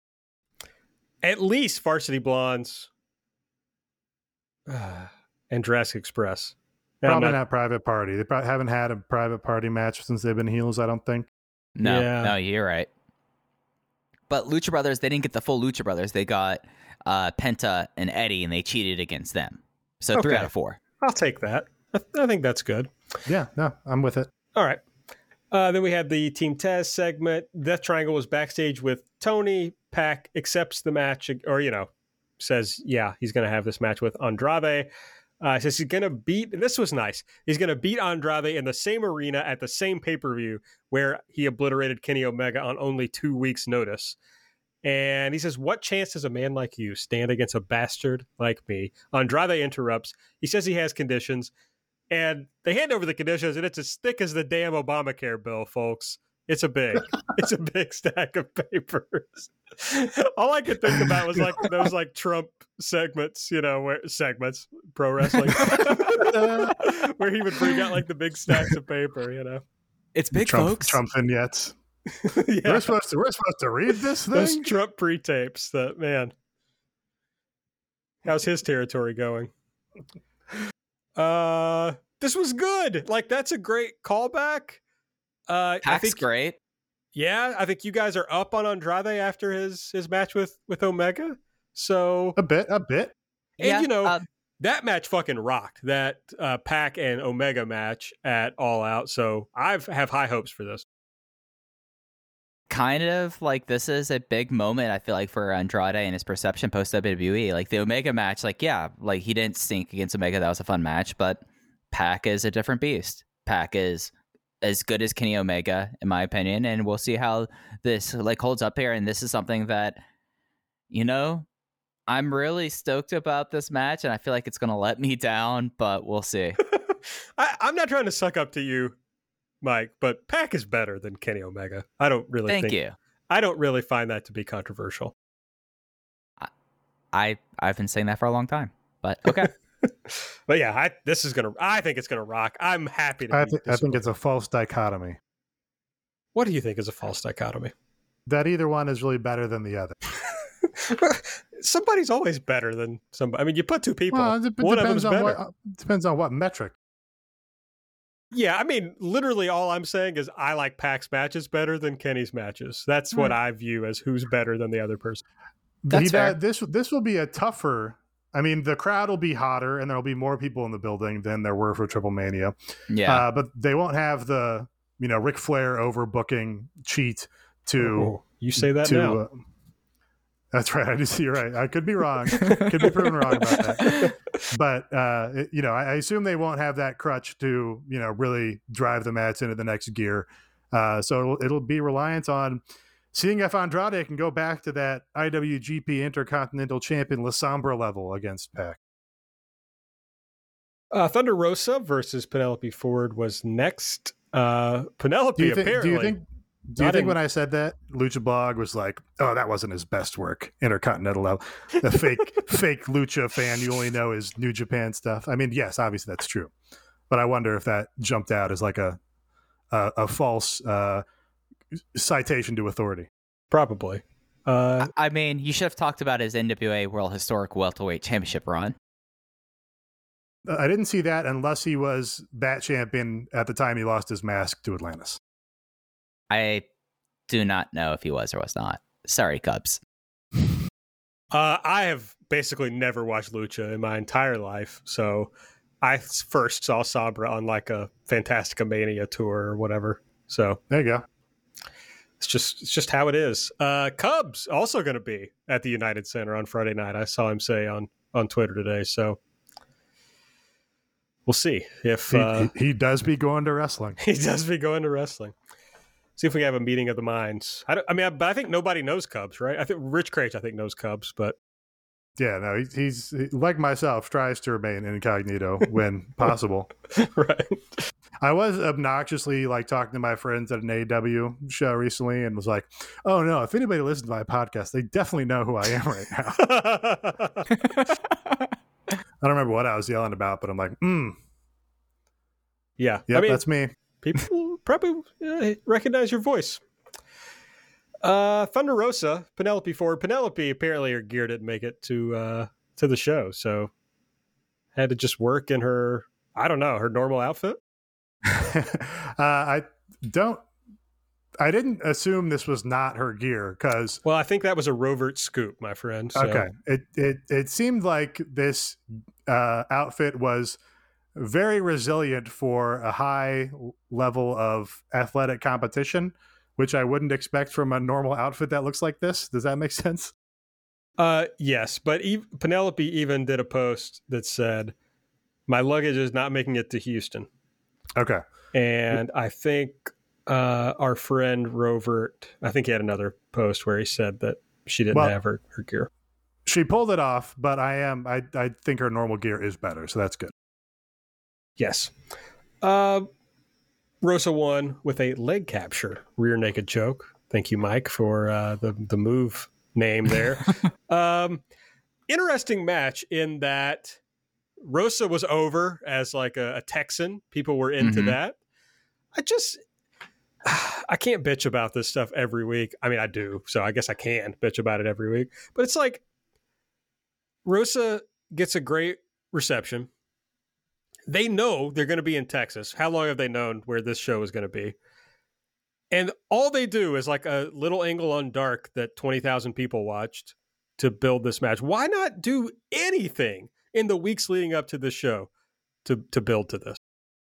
At least Varsity Blondes and Jurassic Express. Probably not Private Party. They probably haven't had a Private Party match since they've been heels, I don't think. No, you're right. But Lucha Brothers, they didn't get the full Lucha Brothers. They got Penta and Eddie, and they cheated against them. So 3 out of 4. I'll take that. I think that's good. Yeah, no, I'm with it. All right. Then we had the Team Taz segment. Death Triangle was backstage with Tony. Pac accepts the match, or, says, yeah, he's going to have this match with Andrade. Says he's going to beat, this was nice, he's going to beat Andrade in the same arena at the same pay-per-view where he obliterated Kenny Omega on only 2 weeks' notice. And he says, what chance does a man like you stand against a bastard like me? Andrade interrupts. He says he has conditions. And they hand over the conditions, and it's as thick as the damn Obamacare bill, folks. It's a big stack of papers. All I could think about was like those like Trump segments, pro wrestling, where he would bring out like the big stacks of paper. It's big, Trump, folks. Trump vignettes. Yeah. We're supposed to read this thing. Those Trump pre-tapes. That man. How's his territory going? This was good. Like, that's a great callback. Pac's great. Yeah, I think you guys are up on Andrade after his match with Omega. So a bit. And that match fucking rocked. That Pac and Omega match at All Out. So I have high hopes for this. Kind of like this is a big moment, I feel like, for Andrade and his perception post WWE. Like the Omega match, like he didn't stink against Omega. That was a fun match, but Pac is a different beast. Pac is as good as Kenny Omega, in my opinion, and we'll see how this like holds up here. And this is something that, I'm really stoked about this match, and I feel like it's going to let me down, but we'll see. I'm not trying to suck up to you, Mike, but Pac is better than Kenny Omega. I don't really Thank you. I don't really find that to be controversial. I've been saying that for a long time, but okay. But yeah, I think it's gonna rock. I'm happy to. I think it's a false dichotomy. What do you think is a false dichotomy? That either one is really better than the other. Somebody's always better than somebody. I mean, you put two people. Well, it one of them's better. Depends on what metric. Yeah, I mean, literally all I'm saying is I like Pac's matches better than Kenny's matches. That's what I view as who's better than the other person. That's fair. This will be a tougher. I mean, the crowd will be hotter, and there will be more people in the building than there were for Triple Mania. Yeah, but they won't have the Ric Flair overbooking cheat to. You say that now. That's right. You're right. I could be wrong. Could be proven wrong about that. But I assume they won't have that crutch to really drive the match into the next gear. So it'll be reliant on seeing if Andrade can go back to that IWGP Intercontinental Champion La Sombra level against Pac. Thunder Rosa versus Penelope Ford was next. Penelope apparently. Do you think when I said that, Lucha Blog was like, "Oh, that wasn't his best work, Intercontinental level"? The fake Lucha fan you only know is New Japan stuff. I mean, yes, obviously that's true, but I wonder if that jumped out as like a false citation to authority. Probably. I mean, you should have talked about his NWA World Historic Welterweight Championship run. I didn't see that unless he was that champion at the time he lost his mask to Atlantis. I do not know if he was or was not. Sorry, Cubs. I have basically never watched Lucha in my entire life, so I first saw Sombra on like a Fantastica Mania tour or whatever. So there you go. It's just how it is. Cubs also going to be at the United Center on Friday night. I saw him say on Twitter today. So we'll see if he does be going to wrestling. He does be going to wrestling. See if we have a meeting of the minds. But I think nobody knows Cubs, right? I think Rich Craich, knows Cubs, but yeah, no, he's like myself, tries to remain incognito when possible. Right. I was obnoxiously talking to my friends at an AEW show recently, and was like, "Oh no, if anybody listens to my podcast, they definitely know who I am right now." I don't remember what I was yelling about, but I'm like, yeah, that's me. People probably recognize your voice. Thunder Rosa, Penelope Ford. Penelope apparently her gear didn't make it to the show, so had to just work in her I don't know, her normal outfit? I didn't assume this was not her gear because. Well, I think that was a Rovert scoop, my friend. So. Okay, it seemed like this outfit was very resilient for a high level of athletic competition, which I wouldn't expect from a normal outfit that looks like this. Does that make sense? Yes, but Penelope even did a post that said, "My luggage is not making it to Houston." Okay, and I think our friend Rovert, I think he had another post where he said that she didn't have her gear. She pulled it off, but I think her normal gear is better, so that's good. Yes. Rosa won with a leg capture rear naked choke. Thank you, Mike, for the move name there. Interesting match in that Rosa was over as like a Texan. People were into that. I can't bitch about this stuff every week. I mean, I do, so I guess I can bitch about it every week. But it's like Rosa gets a great reception. They know they're going to be in Texas. How long have they known where this show is going to be? And all they do is like a little angle on Dark that 20,000 people watched to build this match. Why not do anything in the weeks leading up to the show to build to this?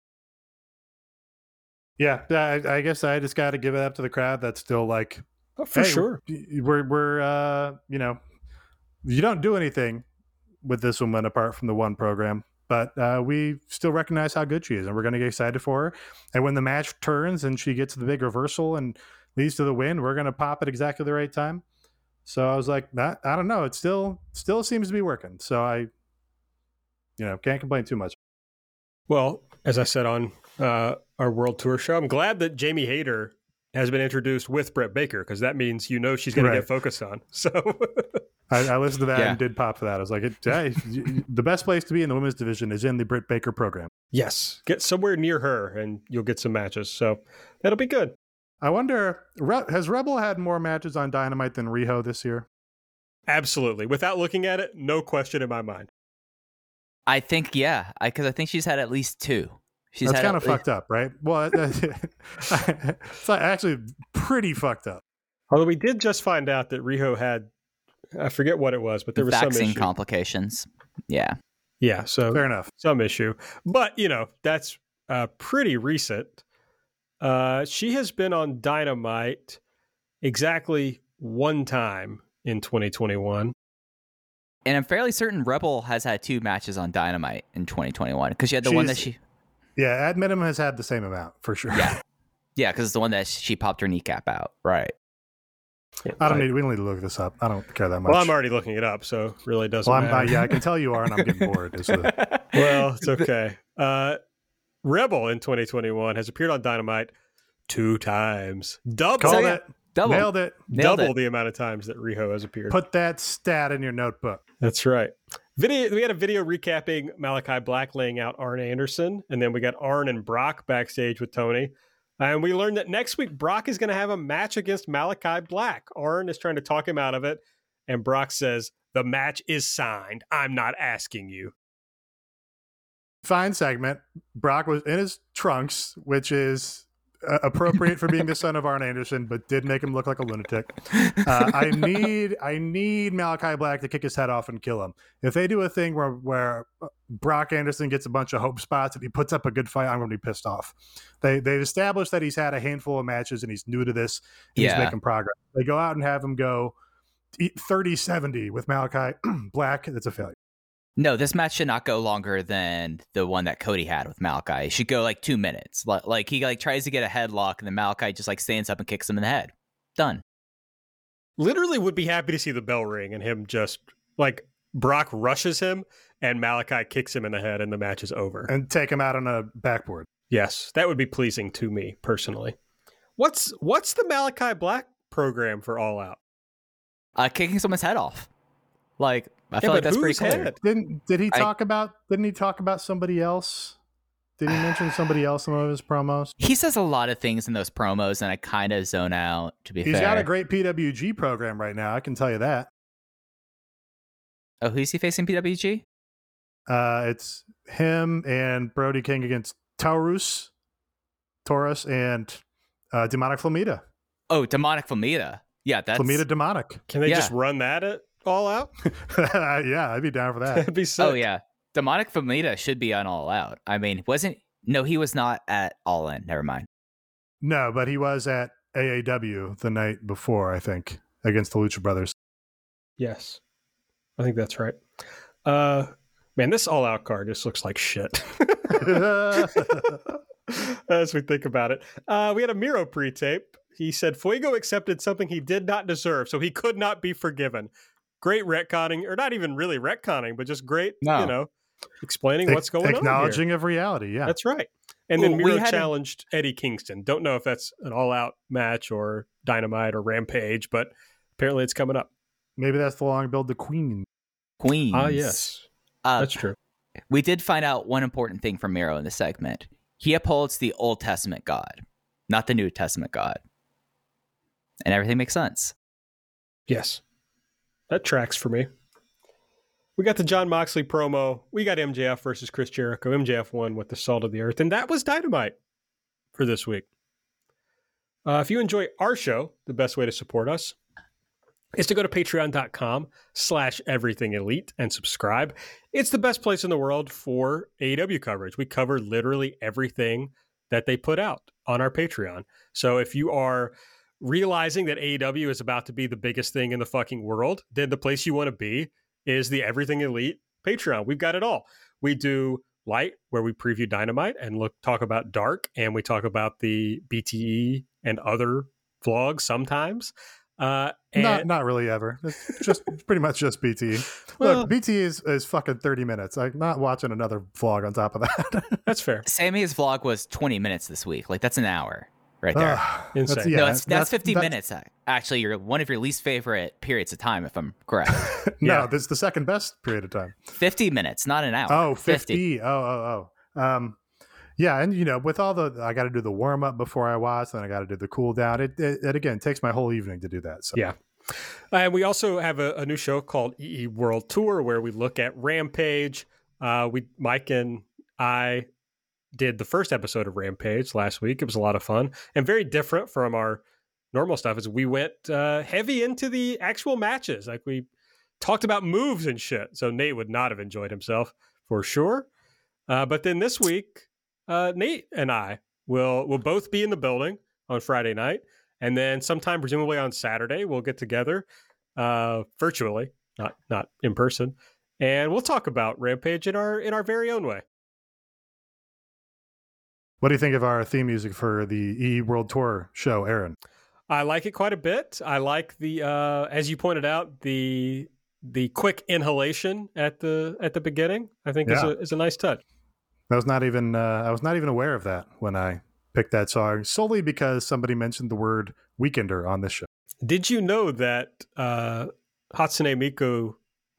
Yeah, I guess I just got to give it up to the crowd. That's still like, for sure. We're you don't do anything with this woman apart from the one program, but we still recognize how good she is, and we're going to get excited for her. And when the match turns and she gets the big reversal and leads to the win, we're going to pop at exactly the right time. So I was like, I don't know. It still seems to be working. So I, can't complain too much. Well, as I said on our World Tour show, I'm glad that Jamie Hayter has been introduced with Britt Baker, because that means she's going to get focused on. So I listened to that and did pop for that. I was like, the best place to be in the women's division is in the Britt Baker program. Yes, get somewhere near her and you'll get some matches. So that'll be good. I wonder, has Rebel had more matches on Dynamite than Riho this year? Absolutely. Without looking at it, no question in my mind. I think, yeah, because I think she's had at least 2. That's kind of fucked up, right? Well, it's actually pretty fucked up. Although we did just find out that Riho had, I forget what it was, but there was some issue. Complications. Yeah. Yeah, so fair enough. Some issue. But, that's pretty recent. She has been on Dynamite exactly one time in 2021. And I'm fairly certain Rebel has had 2 matches on Dynamite in 2021, because she had the one that she... Yeah, at minimum has had the same amount, for sure. Yeah, because it's the one that she popped her kneecap out. Right. We don't need to look this up. I don't care that much. Well, I'm already looking it up, so it really doesn't matter. I can tell you are, and I'm getting bored. Well, it's okay. Rebel in 2021 has appeared on Dynamite 2 times. Double Nailed it. Double the amount of times that Riho has appeared. Put that stat in your notebook. That's right. We had a video recapping Malachi Black laying out Arn Anderson, and then we got Arn and Brock backstage with Tony. And we learned that next week Brock is going to have a match against Malachi Black. Arn is trying to talk him out of it, and Brock says, "The match is signed. I'm not asking you." Fine segment. Brock was in his trunks, which is appropriate for being the son of Arn Anderson, but did make him look like a lunatic. I need Malachi Black to kick his head off and kill him. If they do a thing where Brock Anderson gets a bunch of hope spots and he puts up a good fight, I'm going to be pissed off. They've established that he's had a handful of matches and he's new to this and he's making progress. They go out and have him go 30-70 with Malachi Black. That's a failure. No, this match should not go longer than the one that Cody had with Malachi. It should go like 2 minutes. Like he tries to get a headlock, and then Malachi just stands up and kicks him in the head. Done. Literally would be happy to see the bell ring and him just Brock rushes him and Malachi kicks him in the head and the match is over. And take him out on a backboard. Yes, that would be pleasing to me personally. What's the Malachi Black program for All Out? Kicking someone's head off. I feel like that's pretty clear. Didn't he talk about somebody else? Did he mention somebody else in one of his promos? He says a lot of things in those promos, and I kind of zone out, to be fair. He's got a great PWG program right now, I can tell you that. Oh, who's he facing PWG? It's him and Brody King against Taurus and Demonic Flamita. Oh, Demonic Flamita. Yeah, that's Flamita Demonic. Can they just run that at All Out? Yeah, I'd be down for that. That'd be sick. Oh yeah, Demonic Flamita should be on All Out. I mean, he was not at All In. Never mind. No, but he was at AAW the night before, I think, against the Lucha Brothers. Yes, I think that's right. Man, this All Out card just looks like shit. As we think about it, we had a Miro pre-tape. He said Fuego accepted something he did not deserve, so he could not be forgiven. Great retconning, or not even really retconning, but just great, explaining what's going on. Acknowledging of reality, yeah. That's right. And then Miro challenged Eddie Kingston. Don't know if that's an all-out match or Dynamite or Rampage, but apparently it's coming up. Maybe that's the long build to Queens. Ah, yes. That's true. We did find out one important thing from Miro in this segment. He upholds the Old Testament God, not the New Testament God. And everything makes sense. Yes. That tracks for me. We got the Jon Moxley promo. We got MJF versus Chris Jericho. MJF won with the Salt of the Earth. And that was Dynamite for this week. If you enjoy our show, the best way to support us is to go to patreon.com/everythingelite and subscribe. It's the best place in the world for AEW coverage. We cover literally everything that they put out on our Patreon. So if you are realizing that AEW is about to be the biggest thing in the fucking world, then the place you want to be is the Everything Elite Patreon. We've got it all. We do Light, where we preview Dynamite and talk about Dark, and we talk about the BTE and other vlogs sometimes. Not really ever. It's just pretty much just BTE. Well, look, BTE is fucking 30 minutes. I'm not watching another vlog on top of that. That's fair. Sammy's vlog was 20 minutes this week. Like, that's an hour right there. Insane. That's 50 minutes. Actually, you're one of your least favorite periods of time, if I'm correct. No, this is the second best period of time. 50 minutes, not an hour. Oh, 50. Oh. Yeah, and with all I got to do the warm up before I watch, then I got to do the cool down. It again takes my whole evening to do that. So yeah, and we also have a new show called EE World Tour where we look at Rampage. Mike and I did the first episode of Rampage last week. It was a lot of fun and very different from our normal stuff. As we went heavy into the actual matches, like we talked about moves and shit. So Nate would not have enjoyed himself for sure. But then this week, Nate and I will both be in the building on Friday night, and then sometime presumably on Saturday we'll get together virtually, not in person, and we'll talk about Rampage in our very own way. What do you think of our theme music for the EE World Tour show, Aaron? I like it quite a bit. I like the as you pointed out, the quick inhalation at the beginning. I think is a nice touch. I was not even aware of that when I picked that song, solely because somebody mentioned the word weekender on this show. Did you know that Hatsune Miku,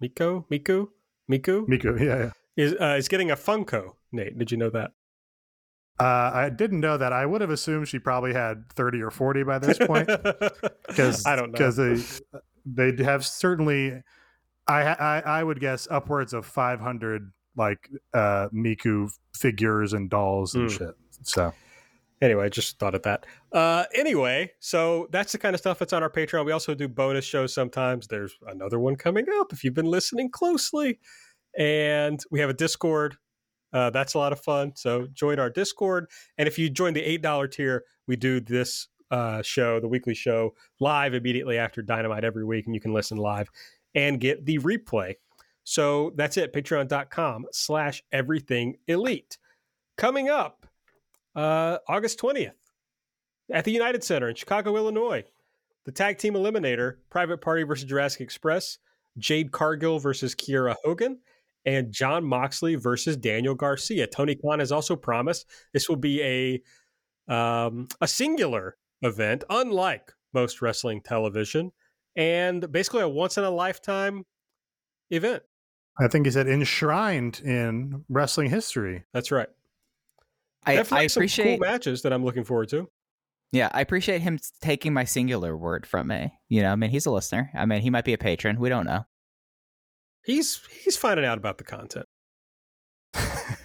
yeah, is getting a Funko? Nate, did you know that? I didn't know that. I would have assumed she probably had 30 or 40 by this point. Because I don't know. Because they have certainly, I would guess upwards of 500 like Miku figures and dolls and shit. So anyway, just thought of that. Anyway, so that's the kind of stuff that's on our Patreon. We also do bonus shows sometimes. There's another one coming up if you've been listening closely. And we have a Discord. That's a lot of fun. So join our Discord. And if you join the $8 tier, we do this show, the weekly show, live immediately after Dynamite every week. And you can listen live and get the replay. So that's it. Patreon.com/everythingelite. Coming up August 20th at the United Center in Chicago, Illinois. The Tag Team Eliminator, Private Party versus Jurassic Express, Jade Cargill versus Kiera Hogan, and Jon Moxley versus Daniel Garcia. Tony Khan has also promised this will be a singular event, unlike most wrestling television, and basically a once-in-a-lifetime event. I think he said enshrined in wrestling history. That's right. I appreciate some cool appreciate matches that I'm looking forward to. Yeah, I appreciate him taking my singular word from me. I mean, he's a listener. I mean, he might be a patron. We don't know. He's finding out about the content.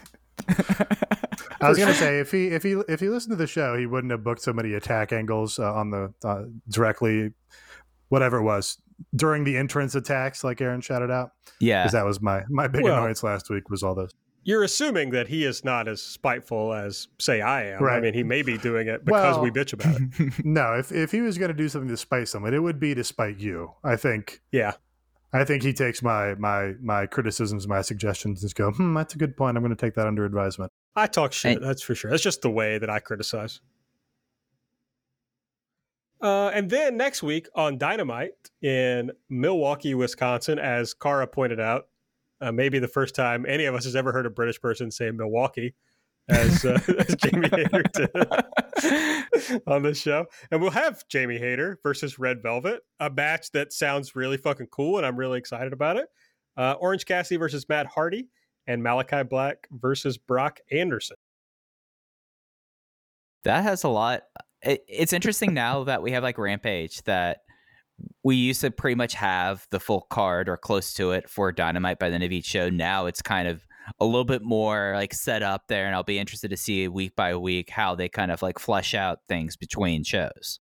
I was gonna say if he listened to the show, he wouldn't have booked so many attack angles on the directly, whatever it was during the entrance attacks, like Aaron shouted out. Yeah, Because that was my big annoyance last week was all those. You're assuming that he is not as spiteful as, say, I am. Right. I mean, he may be doing it because we bitch about it. No, if he was going to do something to spite someone, it would be to spite you. I think. Yeah. I think he takes my criticisms, my suggestions, and just go, that's a good point. I'm going to take that under advisement. I talk shit, that's for sure. That's just the way that I criticize. And then next week on Dynamite in Milwaukee, Wisconsin, as Kara pointed out, maybe the first time any of us has ever heard a British person say Milwaukee, as Jamie Hayter did on this show. And we'll have Jamie Hayter versus Red Velvet, a match that sounds really fucking cool, and I'm really excited about it. Orange Cassidy versus Matt Hardy, and Malachi Black versus Brock Anderson. that has a lot. It's interesting now that we have like Rampage, that we used to pretty much have the full card or close to it for Dynamite by the end of each show. Now it's kind of a little bit more like set up there, and I'll be interested to see week by week how they kind of like flesh out things between shows.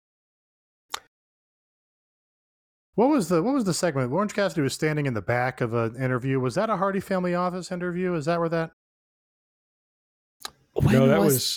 What was the segment? Orange Cassidy was standing in the back of an interview. Was that a Hardy Family Office interview? Is that where that? No, that was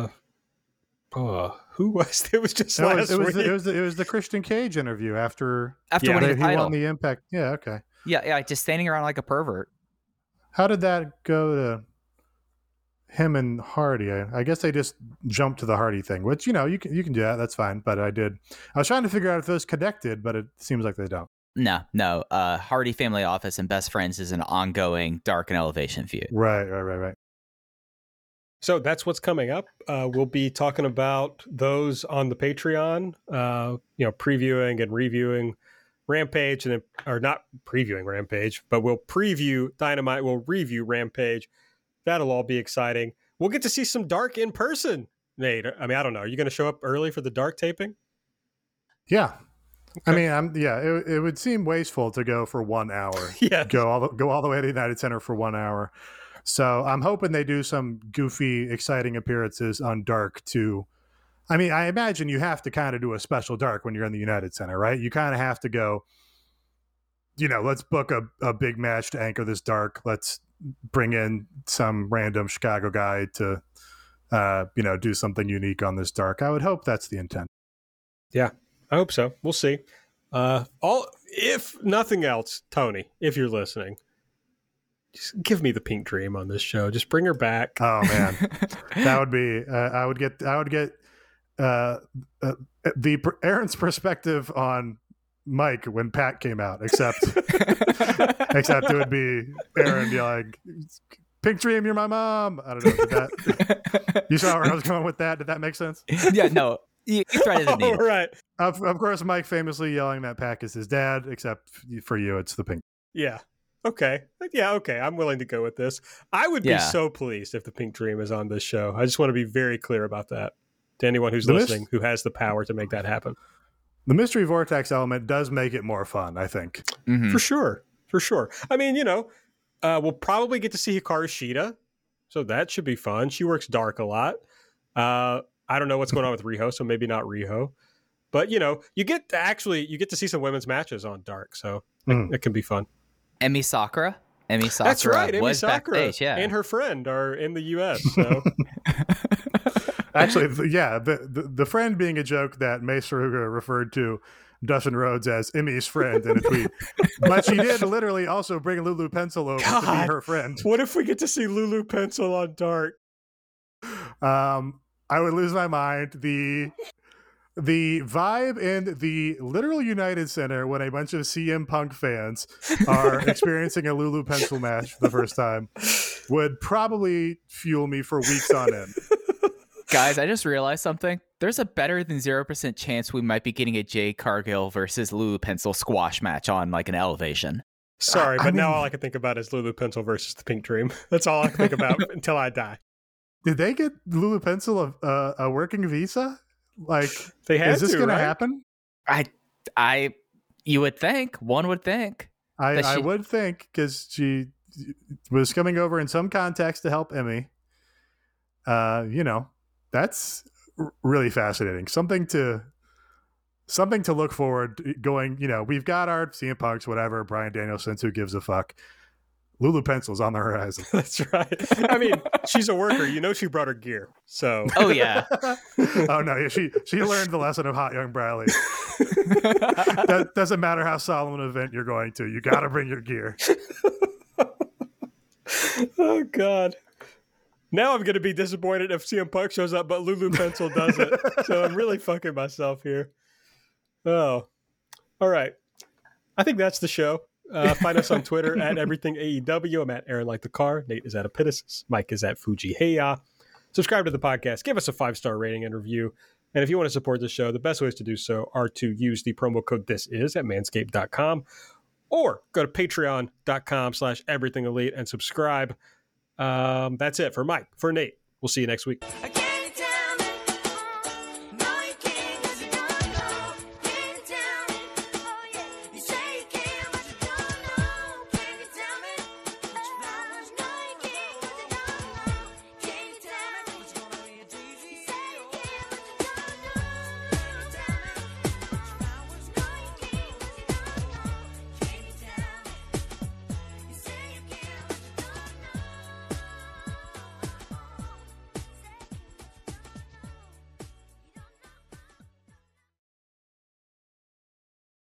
who was it? Was just last week. It was the Christian Cage interview after winning the he title. won the Impact. Yeah, okay. Yeah, just standing around like a pervert. How did that go to him and Hardy? I guess they just jumped to the Hardy thing, which you can do that. That's fine. But I was trying to figure out if those connected, but it seems like they don't. No. Hardy Family Office and Best Friends is an ongoing Dark and Elevation feud. Right. So that's what's coming up. We'll be talking about those on the Patreon, previewing and reviewing Rampage, or not previewing Rampage, but we'll preview Dynamite. We'll review Rampage. That'll all be exciting. We'll get to see some Dark in person, Nate. I mean, I don't know. Are you going to show up early for the Dark taping? Yeah. Okay. I mean, it would seem wasteful to go for 1 hour. Yeah. Go all the way to the United Center for 1 hour. So I'm hoping they do some goofy, exciting appearances on Dark too. I mean, I imagine you have to kind of do a special Dark when you're in the United Center, right? You kind of have to go, let's book a big match to anchor this Dark. Let's bring in some random Chicago guy to, do something unique on this Dark. I would hope that's the intent. Yeah, I hope so. We'll see. If nothing else, Tony, if you're listening, just give me the Pink Dream on this show. Just bring her back. Oh man, that would be. I would get Aaron's perspective on Mike when Pat came out, except it would be Aaron yelling, "Pink Dream, you're my mom." I don't know. Did that, you saw where I was going with that? Did that make sense? Yeah, no. You threaded the needle. Right. Of course, Mike famously yelling that Pac is his dad, except for you, it's the Pink. Yeah. Okay. Yeah, okay. I'm willing to go with this. I would be so pleased if the Pink Dream is on this show. I just want to be very clear about that to anyone who's listening who has the power to make that happen. The Mystery Vortex element does make it more fun, I think. Mm-hmm. For sure. I mean, we'll probably get to see Hikaru Shida, so that should be fun. She works Dark a lot. I don't know what's going on with Riho, so maybe not Riho. But, you get to see some women's matches on Dark, so it can be fun. Emi Sakura. That's right. Emi Sakura backstage, yeah. and her friend are in the U.S. So. Actually, yeah, the friend being a joke that May Saruga referred to Dustin Rhodes as Emi's friend in a tweet. But she did literally also bring Lulu Pencil over to be her friend. What if we get to see Lulu Pencil on Dark? I would lose my mind. The vibe in the literal United Center when a bunch of CM Punk fans are experiencing a Lulu Pencil match for the first time would probably fuel me for weeks on end. Guys, I just realized something. There's a better than 0% chance we might be getting a Jade Cargill versus Lulu Pencil squash match on like an Elevation. Sorry, but now all I can think about is Lulu Pencil versus the Pink Dream. That's all I can think about until I die. Did they get Lulu Pencil a working visa? Like, they had is this going to happen? You would think. One would think. I would think because she was coming over in some context to help Emmy. That's really fascinating. Something to look forward to going. We've got our CM Punks, whatever, Bryan Danielson, who gives a fuck. Lulu Pencil's on the horizon. That's right. I mean, she's a worker. She brought her gear. So. Oh yeah. Oh no, yeah, she learned the lesson of Hot Young Bradley. That doesn't matter how solemn an event you're going to. You got to bring your gear. Oh God. Now I'm going to be disappointed if CM Punk shows up, but Lulu Pencil doesn't. So I'm really fucking myself here. Oh, all right. I think that's the show. Find us on Twitter at Everything AEW. I'm at Aaron Like the Car. Nate is at Epitasis. Mike is at Fuji Heya. Subscribe to the podcast. Give us a 5-star rating and review. And if you want to support the show, the best ways to do so are to use the promo code THISIS at manscaped.com or go to patreon.com/everythingelite and subscribe. That's it for Mike, for Nate. We'll see you next week.